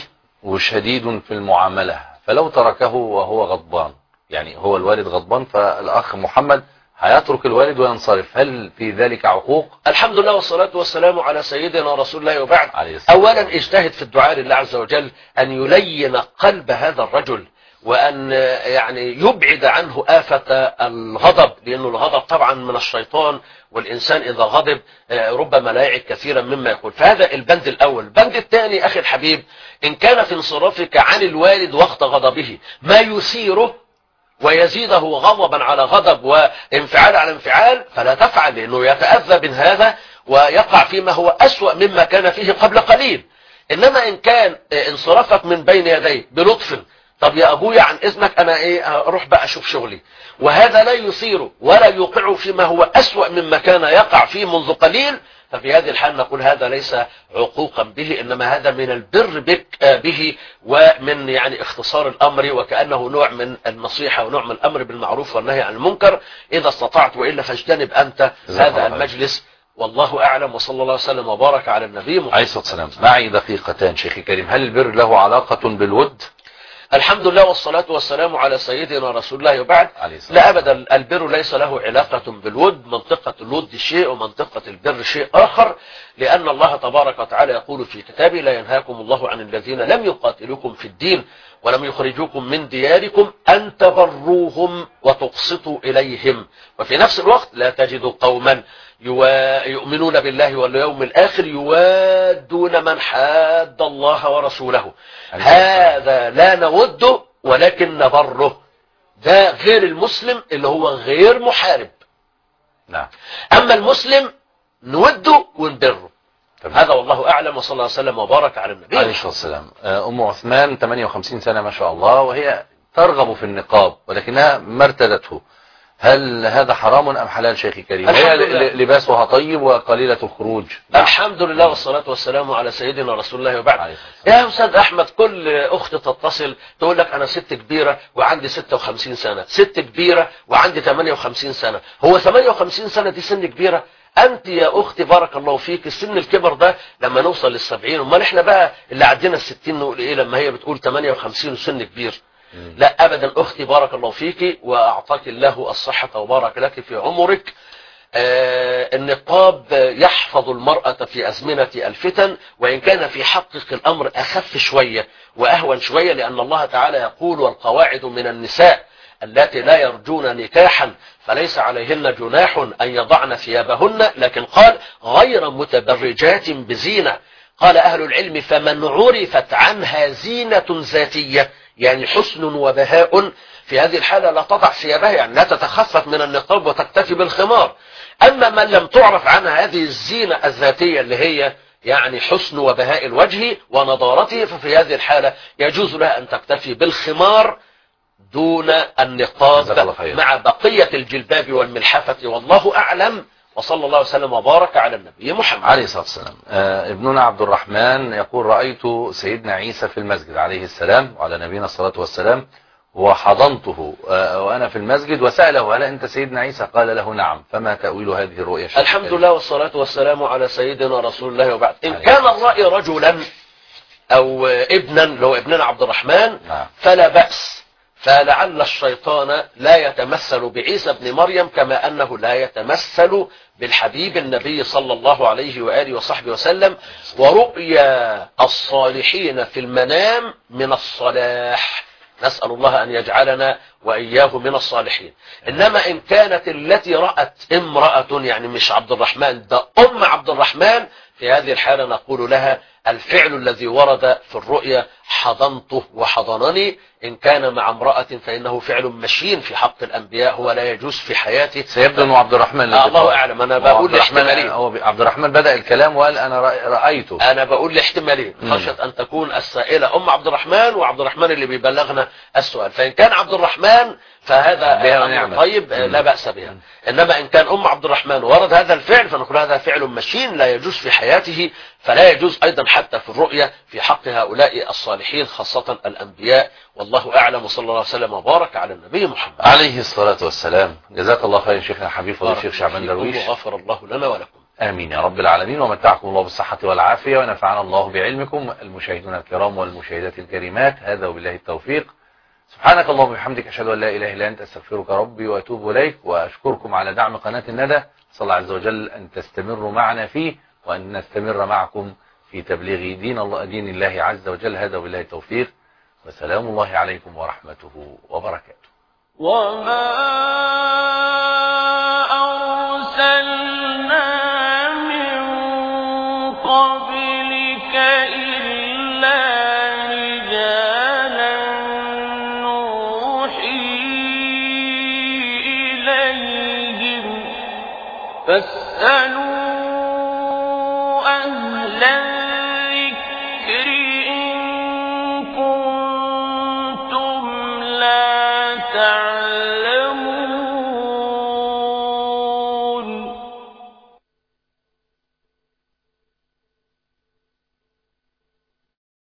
وشديد في المعاملة، فلو تركه وهو غضبان، يعني هو الوالد غضبان فالأخ محمد هيترك الوالد وينصرف، هل في ذلك عقوق؟ الحمد لله والصلاة والسلام على سيدنا رسول الله وبعد. أولا اجتهد في الدعاء لله عز وجل أن يلين قلب هذا الرجل وأن يعني يبعد عنه آفة الغضب، لأنه الغضب طبعا من الشيطان، والإنسان إذا غضب ربما لا يعي كثيرا مما يقول. فهذا البند الأول. البند الثاني أخي الحبيب، إن كان في انصرافك عن الوالد وقت غضبه ما يثيره ويزيده غضبا على غضب وانفعال على انفعال فلا تفعل، لأنه يتأذى من هذا ويقع فيما هو أسوأ مما كان فيه قبل قليل. إنما إن كان انصرافك من بين يديه بلطف، طب يا أبويا عن إذنك أنا إيه أروح بقى أشوف شغلي، وهذا لا يثيره ولا يوقعه فيما هو أسوأ مما كان يقع فيه منذ قليل، ففي هذه الحال نقول هذا ليس عقوقا به، إنما هذا من البر بك به ومن يعني اختصار الأمر، وكأنه نوع من النصيحة ونوع من الأمر بالمعروف والنهي عن المنكر إذا استطعت، وإلا فاجتنب أنت هذا المجلس. والله أعلم، وصلى الله وسلم وبارك على النبي محمد عليه الصلاة والسلام. معي دقيقتان شيخي كريم، هل البر له علاقة بالود؟ الحمد لله والصلاة والسلام على سيدنا رسول الله وبعد. لا أبدا، البر ليس له علاقة بالود. منطقة الود شيء ومنطقة البر شيء آخر، لأن الله تبارك وتعالى يقول في كتابه: لا ينهاكم الله عن الذين لم يقاتلوكم في الدين ولم يخرجوكم من دياركم أن تبروهم وتقسطوا إليهم. وفي نفس الوقت لا تجد قوما يؤمنون بالله واليوم الآخر يوادون من حاد الله ورسوله. هذا لا نوده ولكن نبره. ده غير المسلم اللي هو غير محارب. نعم. أما المسلم نوده ونبره. هذا والله أعلم، وصلى الله وسلم وبارك على النبي عليه الصلاة والسلام. أم عثمان ثمانية وخمسين سنة ما شاء الله، وهي ترغب في النقاب ولكنها ما ارتدته، هل هذا حرام أم حلال شيخي كريم؟ هي لباسها طيب وقليلة الخروج. الحمد لله والصلاة والسلام على سيدنا رسول الله وبعد. يا أستاذ أحمد، كل أخت تتصل تقول لك أنا ست كبيرة وعندي ستة وخمسين سنة، ست كبيرة وعندي ثمانية وخمسين سنة. هو ثمانية وخمسين سنة دي سن كبيرة؟ أنت يا أختي بارك الله فيك السن الكبر ده لما نوصل للسبعين، امال إحنا بقى اللي عدينا الستين نقول إيه لما هي بتقول ثمانية وخمسين وسن كبير؟ لا أبدا أختي بارك الله فيك وأعطاك الله الصحة وبارك لك في عمرك. آه النقاب يحفظ المرأة في أزمنة الفتن، وإن كان في حقق الأمر أخف شوية وأهون شوية، لأن الله تعالى يقول: والقواعد من النساء التي لا يرجون نكاحا فليس عليهن جناح أن يضعن ثيابهن، لكن قال: غير متبرجات بزينة. قال أهل العلم: فمن عرفت عنها زينة ذاتية، يعني حسن وبهاء، في هذه الحالة لا تضع ثيابها، يعني لا تتخفف من النقاب وتكتفي بالخمار. أما من لم تعرف عنها هذه الزينة الذاتية اللي هي يعني حسن وبهاء الوجه ونضارته، ففي هذه الحالة يجوز لها أن تكتفي بالخمار دون النقاب مع بقية الجلباب والملحفة، والله أعلم. وصلى الله وسلم وبارك على النبي محمد عليه الصلاة والسلام. آه ابننا عبد الرحمن يقول: رأيت سيدنا عيسى في المسجد عليه السلام وعلى نبينا الصلاة والسلام، وحضنته آه وأنا في المسجد، وسأله: هل أنت سيدنا عيسى؟ قال له: نعم. فما تأويل هذه الرؤيا؟ الحمد لله والصلاة والسلام على سيدنا رسول الله، وبعد. إن كان الرأي رجلا أو ابنا لو ابننا عبد الرحمن نعم. فلا بأس، فلعل الشيطان لا يتمثل بعيسى بن مريم كما أنه لا يتمثل بالحبيب النبي صلى الله عليه وآله وصحبه وسلم. ورؤيا الصالحين في المنام من الصلاح، نسأل الله أن يجعلنا وإياه من الصالحين. إنما إن كانت التي رأت امرأة، يعني مش عبد الرحمن، ده أم عبد الرحمن، في هذه الحالة نقول لها: الفعل الذي ورد في الرؤيا حضنته وحضنني، إن كان مع امرأة فإنه فعل مشين في حق الأنبياء، هو لا يجوز في حياته. سيبدو أنه عبد الرحمن. آه الله أعلم، أنا بقول لاحتمالين. هو عبد الرحمن بدأ الكلام وقال: أنا رأيته. أنا بقول لاحتمالين، خشية أن تكون السائلة أم عبد الرحمن وعبد الرحمن اللي بيبلغنا السؤال. فإن كان عبد الرحمن فهذا طيب، لا بأس بها. إنما إن كان أم عبد الرحمن ورد هذا الفعل فنقول هذا فعل مشين لا يجوز في حياته، فلا يجوز أيضا حتى في الرؤيا في حق هؤلاء الصالحين خاصة الأنبياء. والله أعلم، وصلى الله وسلم وبارك على النبي محمد عليه الصلاة والسلام. جزاك الله خير شيخنا الحبيب فضيلة الشيخ شعبان درويش، وغفر الله لنا ولكم. آمين يا رب العالمين، ومتعكم الله بالصحة والعافية، ونفعنا الله بعلمكم. المشاهدون الكرام والمشاهدات الكريمات، هذا وبالله التوفيق. سبحانك اللهم وبحمدك، أشهد أن لا إله إلا أنت، أستغفرك ربي وأتوب إليك. وأشكركم على دعم قناة الندى، صلى الله عز وجل أن تستمروا معنا فيه، وأن نستمر معكم في تبليغ دين الله دين الله عز وجل. هذا وبالله التوفيق، وسلام الله عليكم ورحمته وبركاته. وما أرسلنا من قبلك إلا رجالا نوحي إليهم فاسألوا أهل الذكر إن كنتم لا تعلمون.